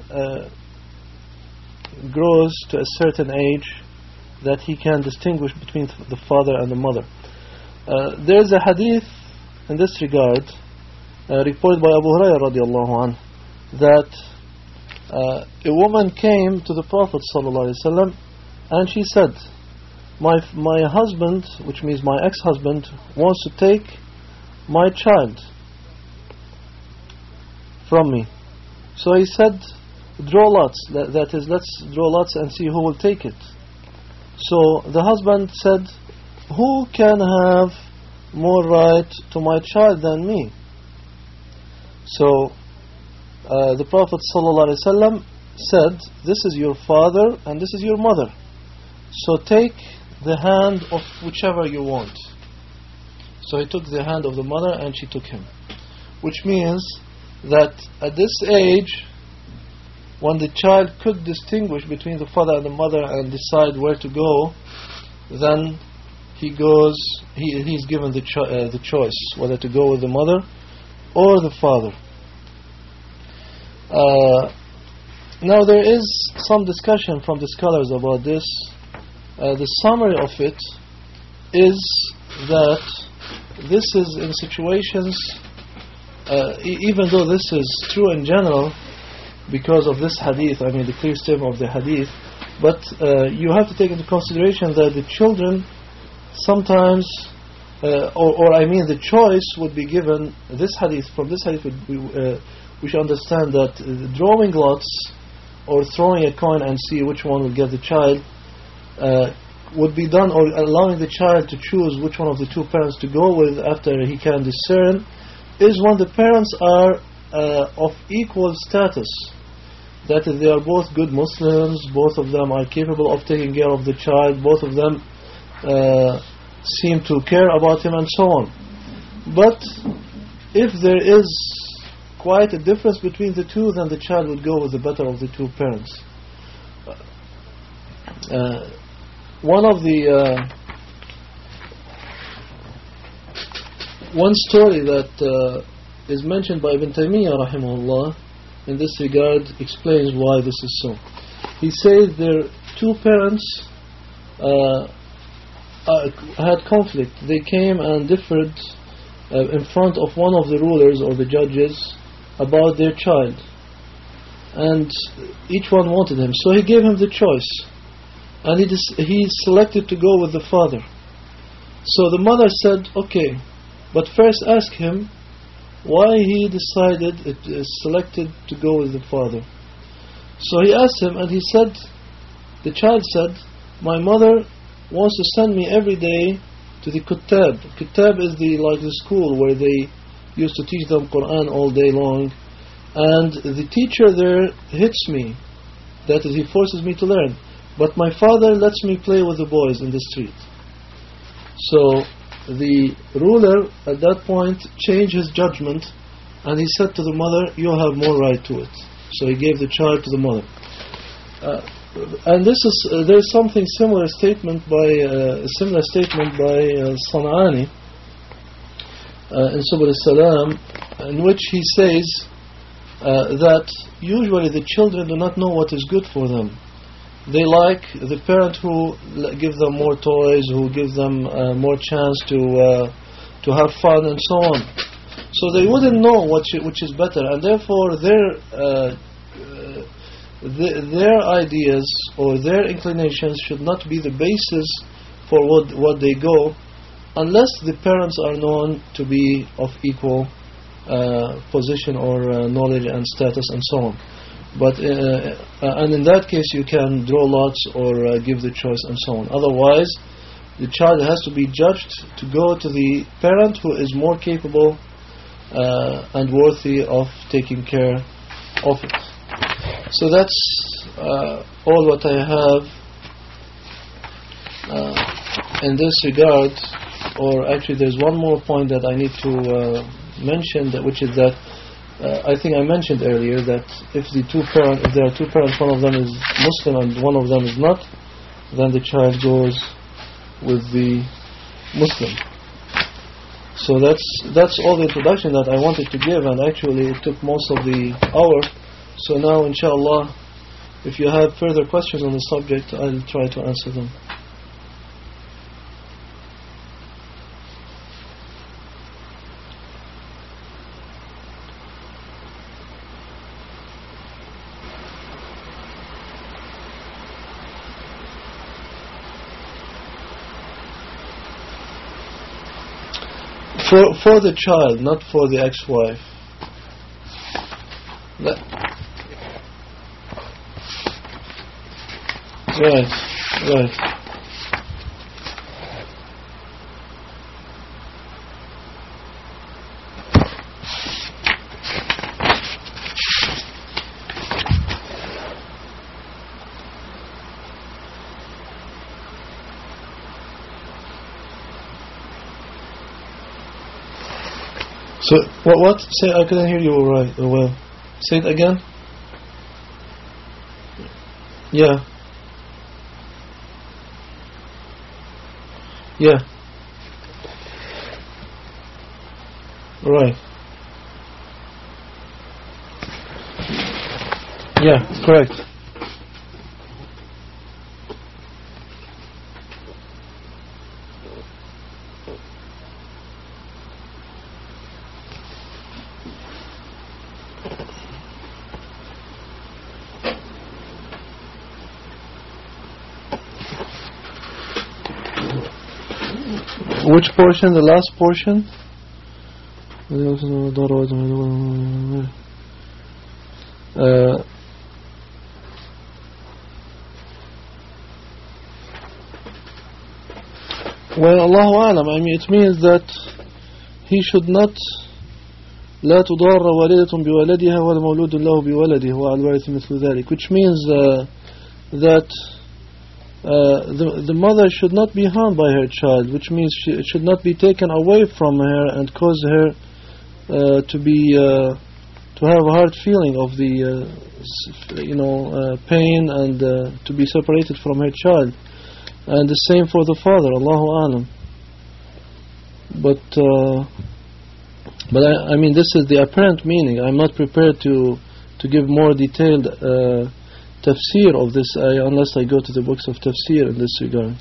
grows to a certain age that he can distinguish between the father and the mother? There is a hadith in this regard reported by Abu Hurairah radiallahu anhu, that a woman came to the Prophet sallallahu alaihi wasallam and she said, my husband, which means my ex-husband, wants to take my child from me. So he said, draw lots, that is, let's draw lots and see who will take it. So the husband said, who can have more right to my child than me? So the Prophet ﷺ said, this is your father and this is your mother, so take the hand of whichever you want. So he took the hand of the mother and she took him, which means that at this age, when the child could distinguish between the father and the mother and decide where to go, then he's given the choice whether to go with the mother or the father. Now there is some discussion from the scholars about this. The summary of it is that this is in situations, even though this is true in general, because of this hadith, I mean the clear statement of the hadith, but you have to take into consideration that the children sometimes, or I mean the choice would be given. This hadith, from this hadith, we should understand that drawing lots or throwing a coin and see which one will get the child would be done, or allowing the child to choose which one of the two parents to go with after he can discern, is when the parents are of equal status. That is, they are both good Muslims, both of them are capable of taking care of the child, both of them seem to care about him, and so on. But if there is quite a difference between the two, then the child would go with the better of the two parents. One story that is mentioned by Ibn Taymiyyah rahimahullah in this regard explains why this is so. He says their two parents had conflict. They came and differed in front of one of the rulers or the judges about their child, and each one wanted him, so he gave him the choice, and he selected to go with the father. So the mother said, okay, but first ask him why he selected to go with the father. So he asked him, and the child said, my mother wants to send me every day to the Kuttab. Kuttab is like the school where they used to teach them Quran all day long, and the teacher there hits me, that is, he forces me to learn, but my father lets me play with the boys in the street. So the ruler at that point changed his judgment, and he said to the mother, you have more right to it. So he gave the child to the mother. And there's something similar statement by San'ani in Subul al-Salam, in which he says that usually the children do not know what is good for them. They like the parent who gives them more toys, who gives them more chance to have fun and so on. So they wouldn't know which is better, and therefore their ideas or their inclinations should not be the basis for what they go, unless the parents are known to be of equal position or knowledge and status and so on. But and in that case you can draw lots or give the choice and so on. Otherwise the child has to be judged to go to the parent who is more capable and worthy of taking care of it. So that's all what I have in this regard. Or actually there's one more point that I need to mention, which is that I think I mentioned earlier that if there are two parents, one of them is Muslim and one of them is not, then the child goes with the Muslim. So that's all the introduction that I wanted to give, and actually it took most of the hour. So now inshallah, if you have further questions on the subject, I'll try to answer them. For the child, not for the ex-wife. Right. So what? Say, I couldn't hear you right. Well, say it again. Yeah. Right. Yeah, correct. Which portion? The last portion? Well, Allahu Alam, I mean, it means that he should not لا تضار والدة بولدها ولا مولود له بولده وعلى الوارث مثل ذلك, which means that the mother should not be harmed by her child, which means it should not be taken away from her and cause her to have a hard feeling of the pain and to be separated from her child. And the same for the father, Allahu Alam. But I mean, this is the apparent meaning. I'm not prepared to give more detailed tafsir of this ayah unless I go to the books of tafsir in this regard.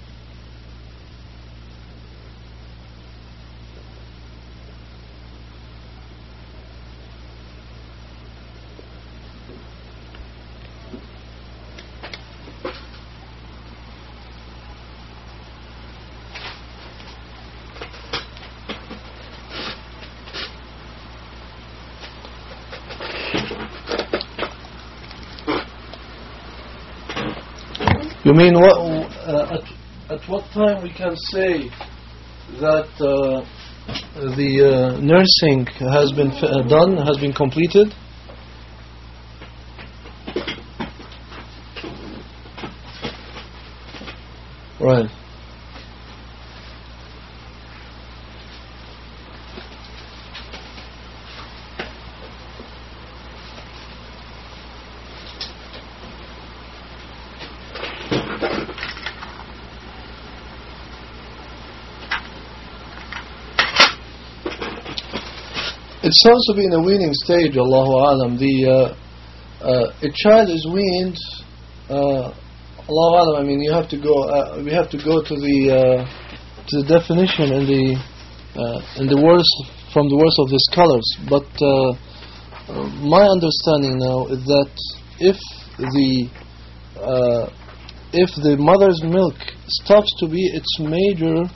You mean at what time we can say that the nursing has been done, has been completed? Right. It's supposed to be in a weaning stage, Allahu Alam. A child is weaned, Allahu Alam. I mean, we have to go to the definition in the words, from the words of the scholars. But my understanding now is that if the mother's milk stops to be its major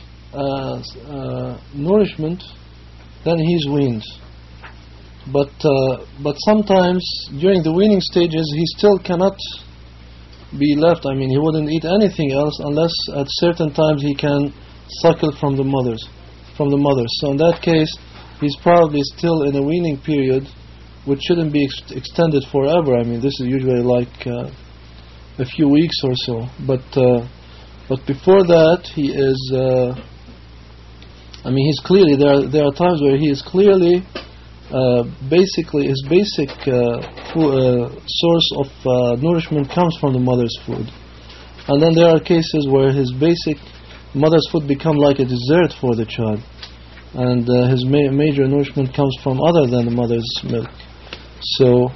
nourishment, then he's weaned. But sometimes during the weaning stages he still cannot be left. I mean, he wouldn't eat anything else unless at certain times he can suckle from the mother. So in that case, he's probably still in a weaning period, which shouldn't be extended forever. I mean, this is usually like a few weeks or so. But before that, he is. I mean, he's clearly there are times where he is clearly basically his basic source of nourishment comes from the mother's food, and then there are cases where his basic mother's food become like a dessert for the child, and his major nourishment comes from other than the mother's milk. So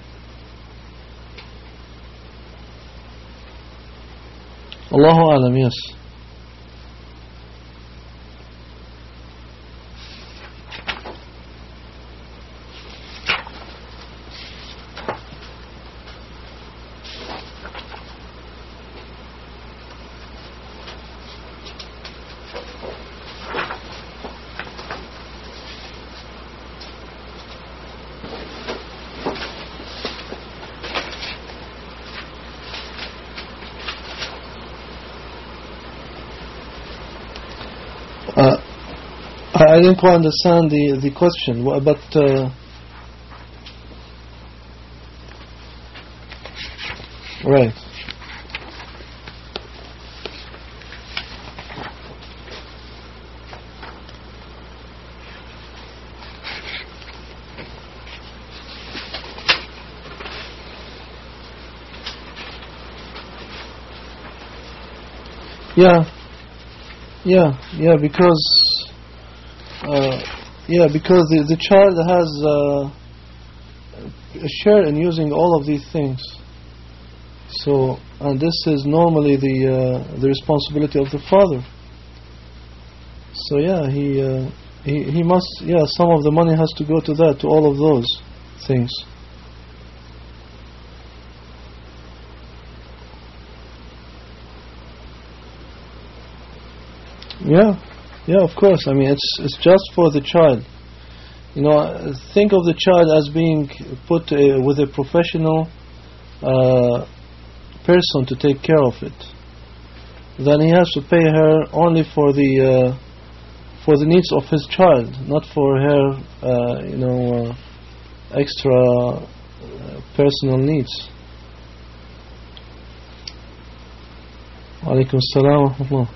Allahu Alam, yes. I didn't quite understand the question, but right. Yeah, because the child has a share in using all of these things. So, and this is normally the responsibility of the father. So he must, some of the money has to go to that, to all of those things. Yeah, of course. I mean, it's just for the child. Think of the child as being put with a professional person to take care of it. Then he has to pay her only for the needs of his child, not for her, extra personal needs. Alaikum salam wa rahmatullah.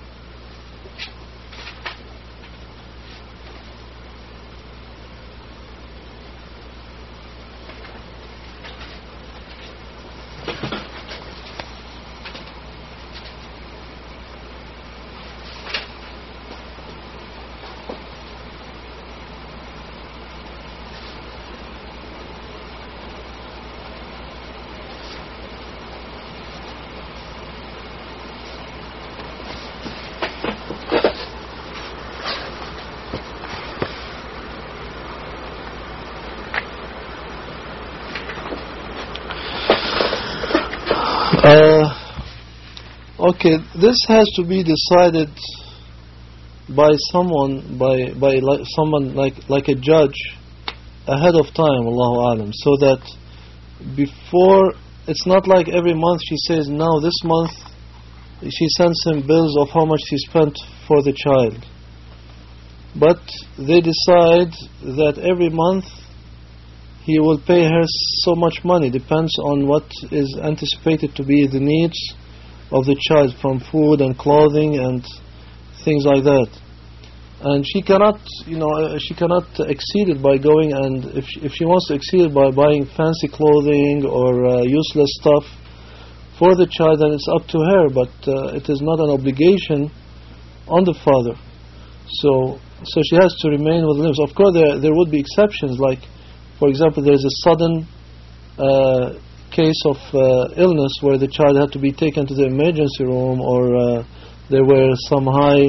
Okay, this has to be decided by someone, someone like a judge ahead of time, Allahu Alam, so that before, it's not like every month she says, now this month she sends him bills of how much she spent for the child. But they decide that every month he will pay her so much money, depends on what is anticipated to be the needs of the child, from food and clothing and things like that. And she cannot exceed it by going, and if she wants to exceed it by buying fancy clothing or useless stuff for the child, then it's up to her, but it is not an obligation on the father. So she has to remain with the limits. Of course, there would be exceptions, like, for example, there is a sudden case of illness where the child had to be taken to the emergency room, or there were some high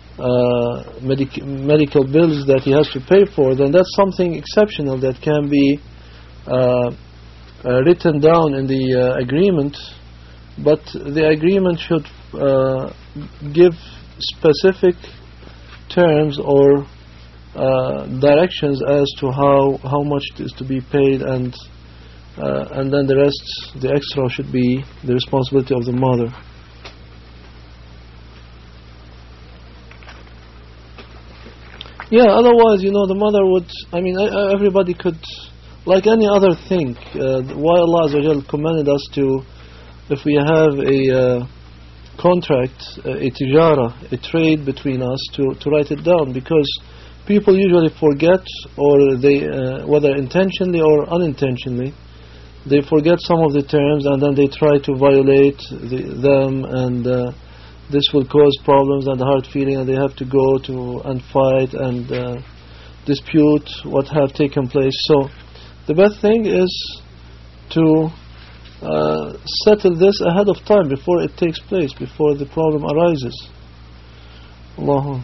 medical bills that he has to pay for, then that's something exceptional that can be written down in the agreement. But the agreement should give specific terms or directions as to how much is to be paid, and then the rest, the extra, should be the responsibility of the mother. Yeah, otherwise, the mother would, everybody could, like any other thing, why Allah Azza wa Jal commanded us to, if we have a contract, a tijara, a trade between us, to write it down, because people usually forget, or they, whether intentionally or unintentionally, they forget some of the terms, and then they try to violate them, and this will cause problems and hard feeling, and they have to go to and fight and dispute what have taken place. So the best thing is to settle this ahead of time, before it takes place, before the problem arises. Allahu.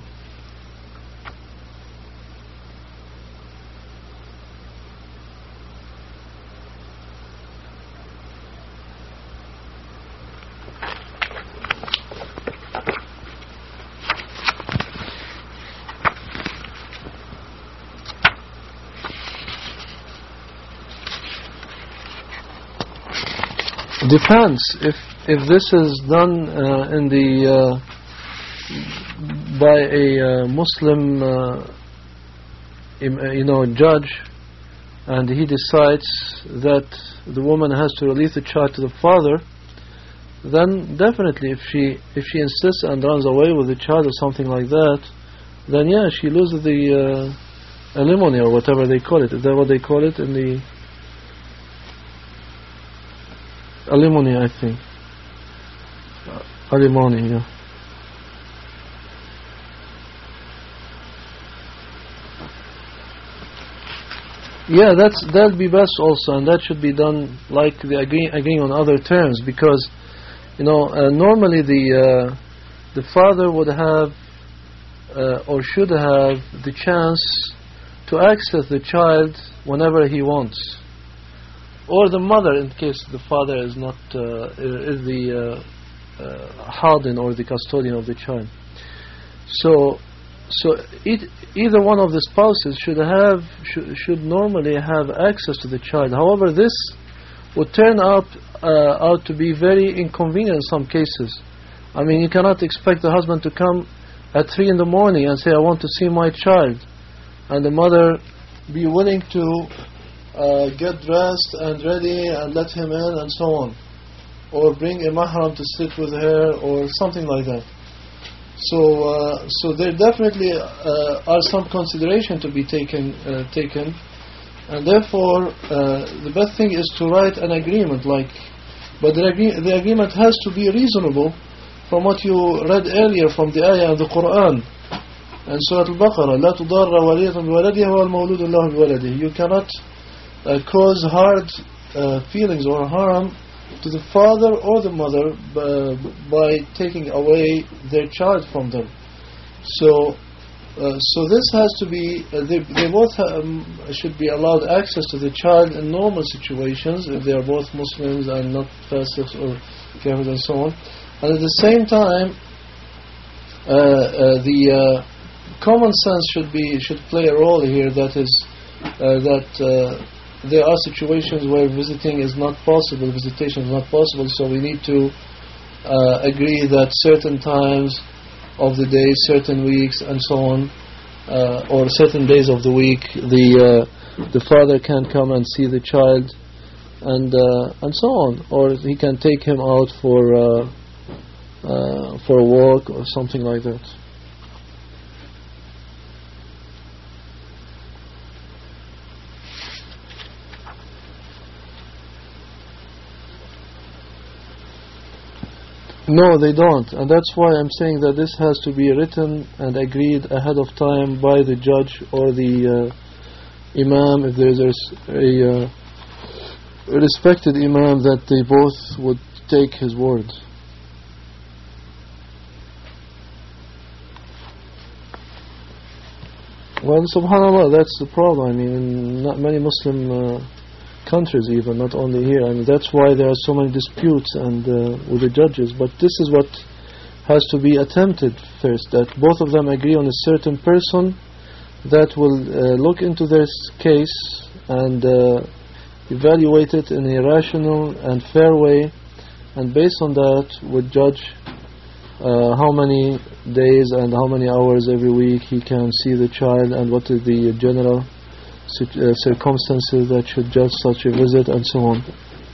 Depends if this is done in the by a Muslim judge, and he decides that the woman has to release the child to the father, then definitely if she insists and runs away with the child or something like that, then yeah, she loses the alimony, or whatever they call it. Is that what they call it in the alimony, I think. Alimony, yeah. Yeah, that'd be best also, and that should be done like the agreeing on other terms, because normally the father would have or should have the chance to access the child whenever he wants. Or the mother, in case the father is not is the hadin, or the custodian of the child. So So either one of the spouses should normally have access to the child. However, this would turn out to be very inconvenient in some cases. I mean, you cannot expect the husband to come at 3 in the morning and say, "I want to see my child," and the mother be willing to get dressed and ready and let him in and so on, or bring a mahram to sit with her or something like that. So there definitely are some consideration to be taken, and therefore the best thing is to write an agreement. But the agreement has to be reasonable, from what you read earlier from the ayah of the Quran and Surah Al-Baqarah. لا تضار والدة بولدها والمولود له بولده. You cannot cause hard feelings or harm to the father or the mother by taking away their child from them. So this has to be, they both should be allowed access to the child in normal situations, if they are both Muslims and not fasiqs or kafirs and so on. And at the same time, the common sense should play a role here. That is, that there are situations where visitation is not possible, so we need to agree that certain times of the day, certain weeks and so on, or certain days of the week, the father can come and see the child and so on, or he can take him out for a walk or something like that. No, they don't, and that's why I'm saying that this has to be written and agreed ahead of time by the judge or the imam, if there is a respected imam, that they both would take his word. Well, subhanAllah, that's the problem. I mean, in not many Muslim countries, even, not only here. I mean, that's why there are so many disputes and with the judges. But this is what has to be attempted first, that both of them agree on a certain person that will look into this case and evaluate it in a rational and fair way, and based on that would judge how many days and how many hours every week he can see the child, and what is the general circumstances that should judge such a visit, and so on.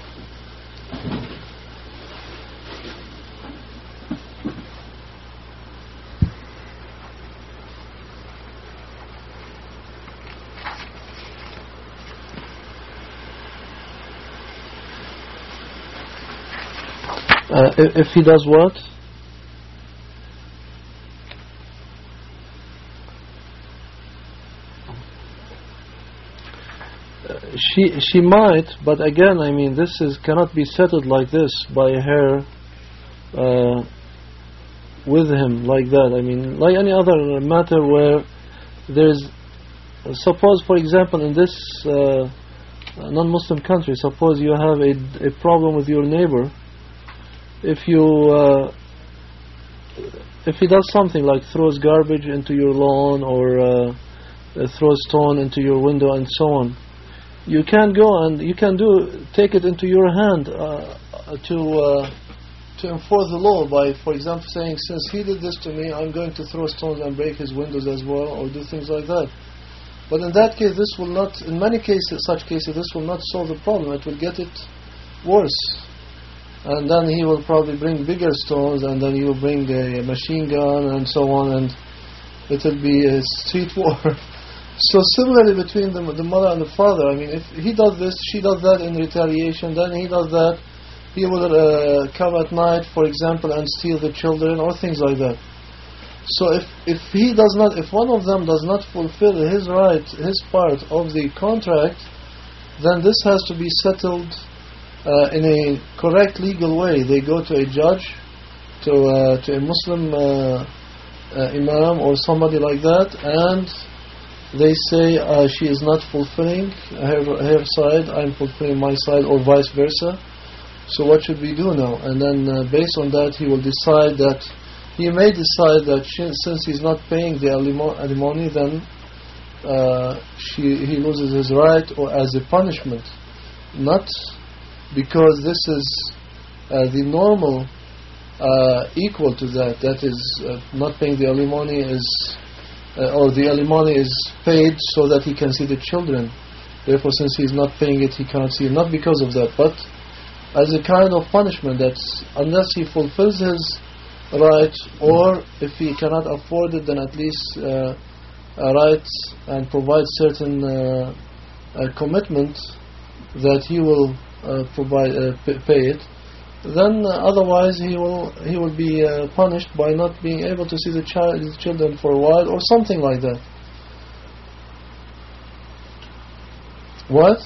If he does what? She might, but again, I mean, this cannot be settled like this by her with him like that. I mean, like any other matter where there's, suppose for example in this non-Muslim country, suppose you have a problem with your neighbor. If he does something like throws garbage into your lawn, or throws stone into your window and so on, you can go and you can take it into your hand to enforce the law by, for example, saying, since he did this to me, I'm going to throw stones and break his windows as well, or do things like that. But in that case, this will not, in many cases, such cases, this will not solve the problem. It will get it worse, and then he will probably bring bigger stones, and then he will bring a machine gun and so on, and it will be a street war. So similarly between the mother and the father, I mean, if he does this, she does that in retaliation, then he does that, he will come at night, for example, and steal the children, or things like that. So if one of them does not fulfill his right, his part of the contract, then this has to be settled in a correct legal way. They go to a judge, to a Muslim imam or somebody like that, and they say she is not fulfilling her side, I'm fulfilling my side, or vice versa. So what should we do now? And then based on that, he will decide that he may decide that since he's not paying the alimony, then he loses his right, or as a punishment, not because this is the normal equal to that. That is, not paying the alimony is, or the alimony is paid so that he can see the children. Therefore, since he's not paying it, he cannot see it. Not because of that, but as a kind of punishment, that unless he fulfills his right, or if he cannot afford it, then at least right and provide certain commitment that he will pay it. Then otherwise he will be punished by not being able to see his children for a while, or something like that. What?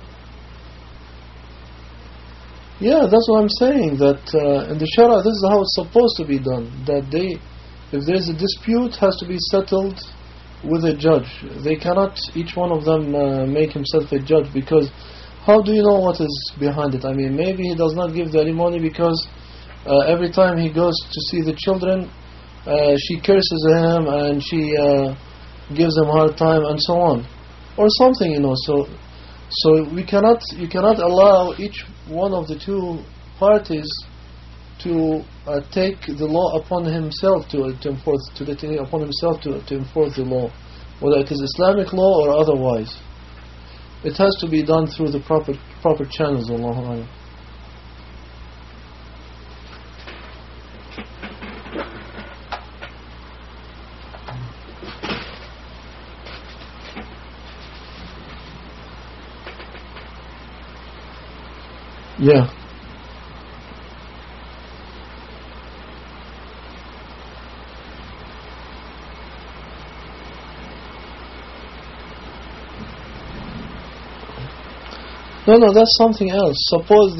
Yeah, that's what I'm saying, that in the Sharia this is how it's supposed to be done, that if there's a dispute, has to be settled with a judge. They cannot each one of them make himself a judge, because how do you know what is behind it? I mean, maybe he does not give the alimony because every time he goes to see the children, she curses him and she gives him a hard time and so on, or something, So you cannot allow each one of the two parties to take the law upon himself to enforce the law, whether it is Islamic law or otherwise. It has to be done through the proper channels. Allahu Akbar. Yeah. No, that's something else. Suppose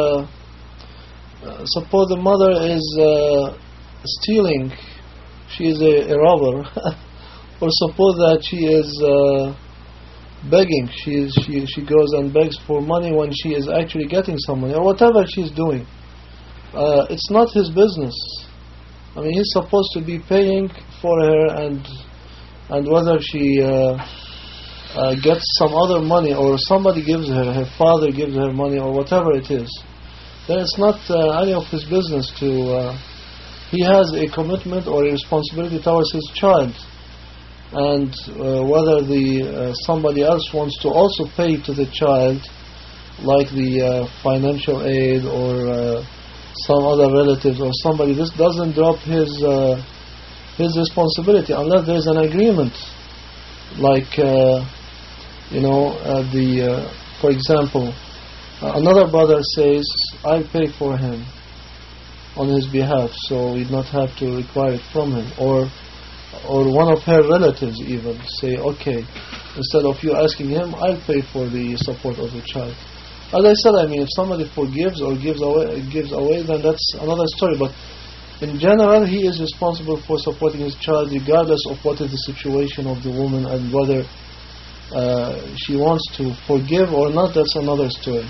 the mother is stealing, she is a robber, or suppose that she is begging, she goes and begs for money when she is actually getting some money, or whatever she's doing. It's not his business. I mean, he's supposed to be paying for her, and whether she gets some other money, or somebody gives her father gives her money, or whatever it is, then it's not any of his business to. He has a commitment or a responsibility towards his child, and whether somebody else wants to also pay to the child, like the financial aid or some other relatives or somebody, this doesn't drop his responsibility unless there's an agreement, like. For example, another brother says, I'll pay for him on his behalf, so we not have to require it from him, or one of her relatives even say, okay, instead of you asking him, I'll pay for the support of the child. As I said, I mean, if somebody forgives or gives away, then that's another story, but in general, he is responsible for supporting his child regardless of what is the situation of the woman, and whether she wants to forgive or not, that's another story.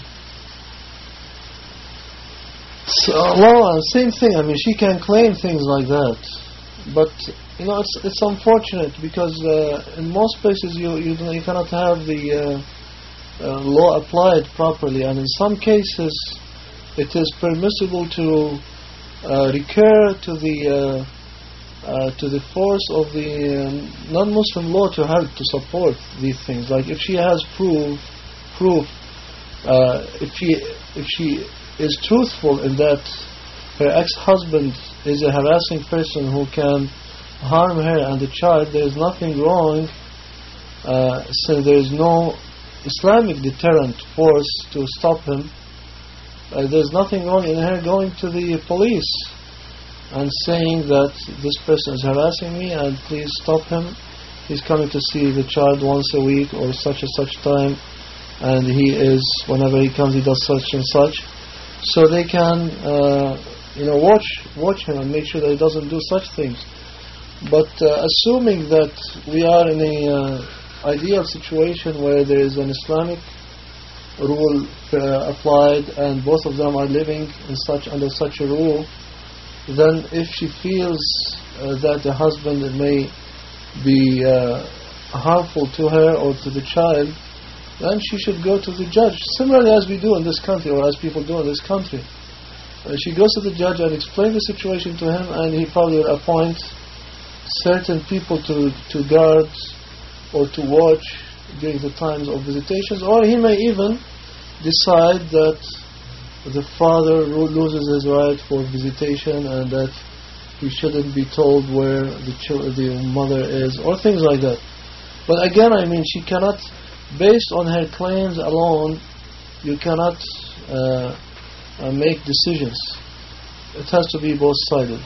So, same thing. I mean, she can claim things like that, but it's unfortunate because in most places you cannot have the law applied properly, and in some cases it is permissible to recur to the force of the non-Muslim law to help to support these things. Like if she has proof, if she is truthful in that her ex-husband is a harassing person who can harm her and the child, there is nothing wrong, since there is no Islamic deterrent force to stop him. There is nothing wrong in her going to the police and saying that this person is harassing me and please stop him. He's coming to see the child once a week or such and such time, and whenever he comes he does such and such. So they can watch him and make sure that he doesn't do such things. But assuming that we are in a ideal situation where there is an Islamic rule applied and both of them are living under such a rule, then if she feels that the husband may be harmful to her or to the child, then she should go to the judge, similarly as we do in this country, or as people do in this country. She goes to the judge and explains the situation to him, and he probably will appoint certain people to guard or to watch during the times of visitations, or he may even decide that the father loses his right for visitation and that he shouldn't be told where the mother is, or things like that. But again, I mean, she cannot, based on her claims alone, you cannot make decisions. It has to be both-sided.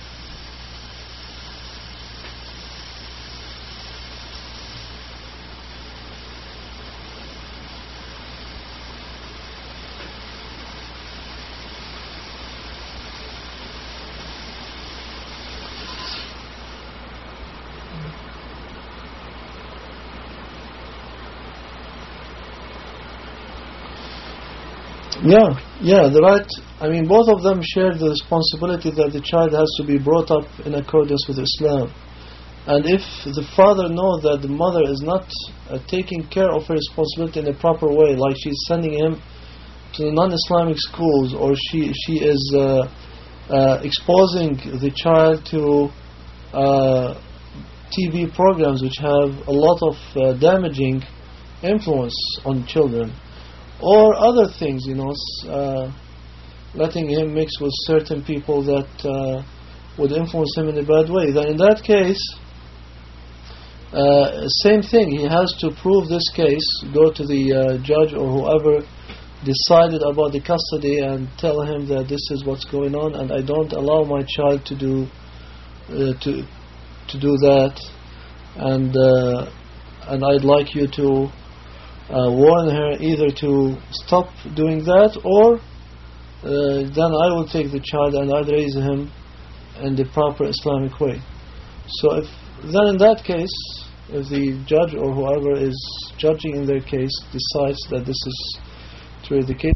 Yeah, the right, I mean, both of them share the responsibility that the child has to be brought up in accordance with Islam. And if the father knows that the mother is not taking care of her responsibility in a proper way, like she's sending him to non-Islamic schools, or she is exposing the child to TV programs which have a lot of damaging influence on children, or other things, letting him mix with certain people that would influence him in a bad way, then in that case, same thing, he has to prove this case, go to the judge or whoever decided about the custody and tell him that this is what's going on, and I don't allow my child to do that, and I'd like you to warn her either to stop doing that, or then I will take the child and I'll raise him in the proper Islamic way. So then in that case, if the judge or whoever is judging in their case decides that this is truly the case,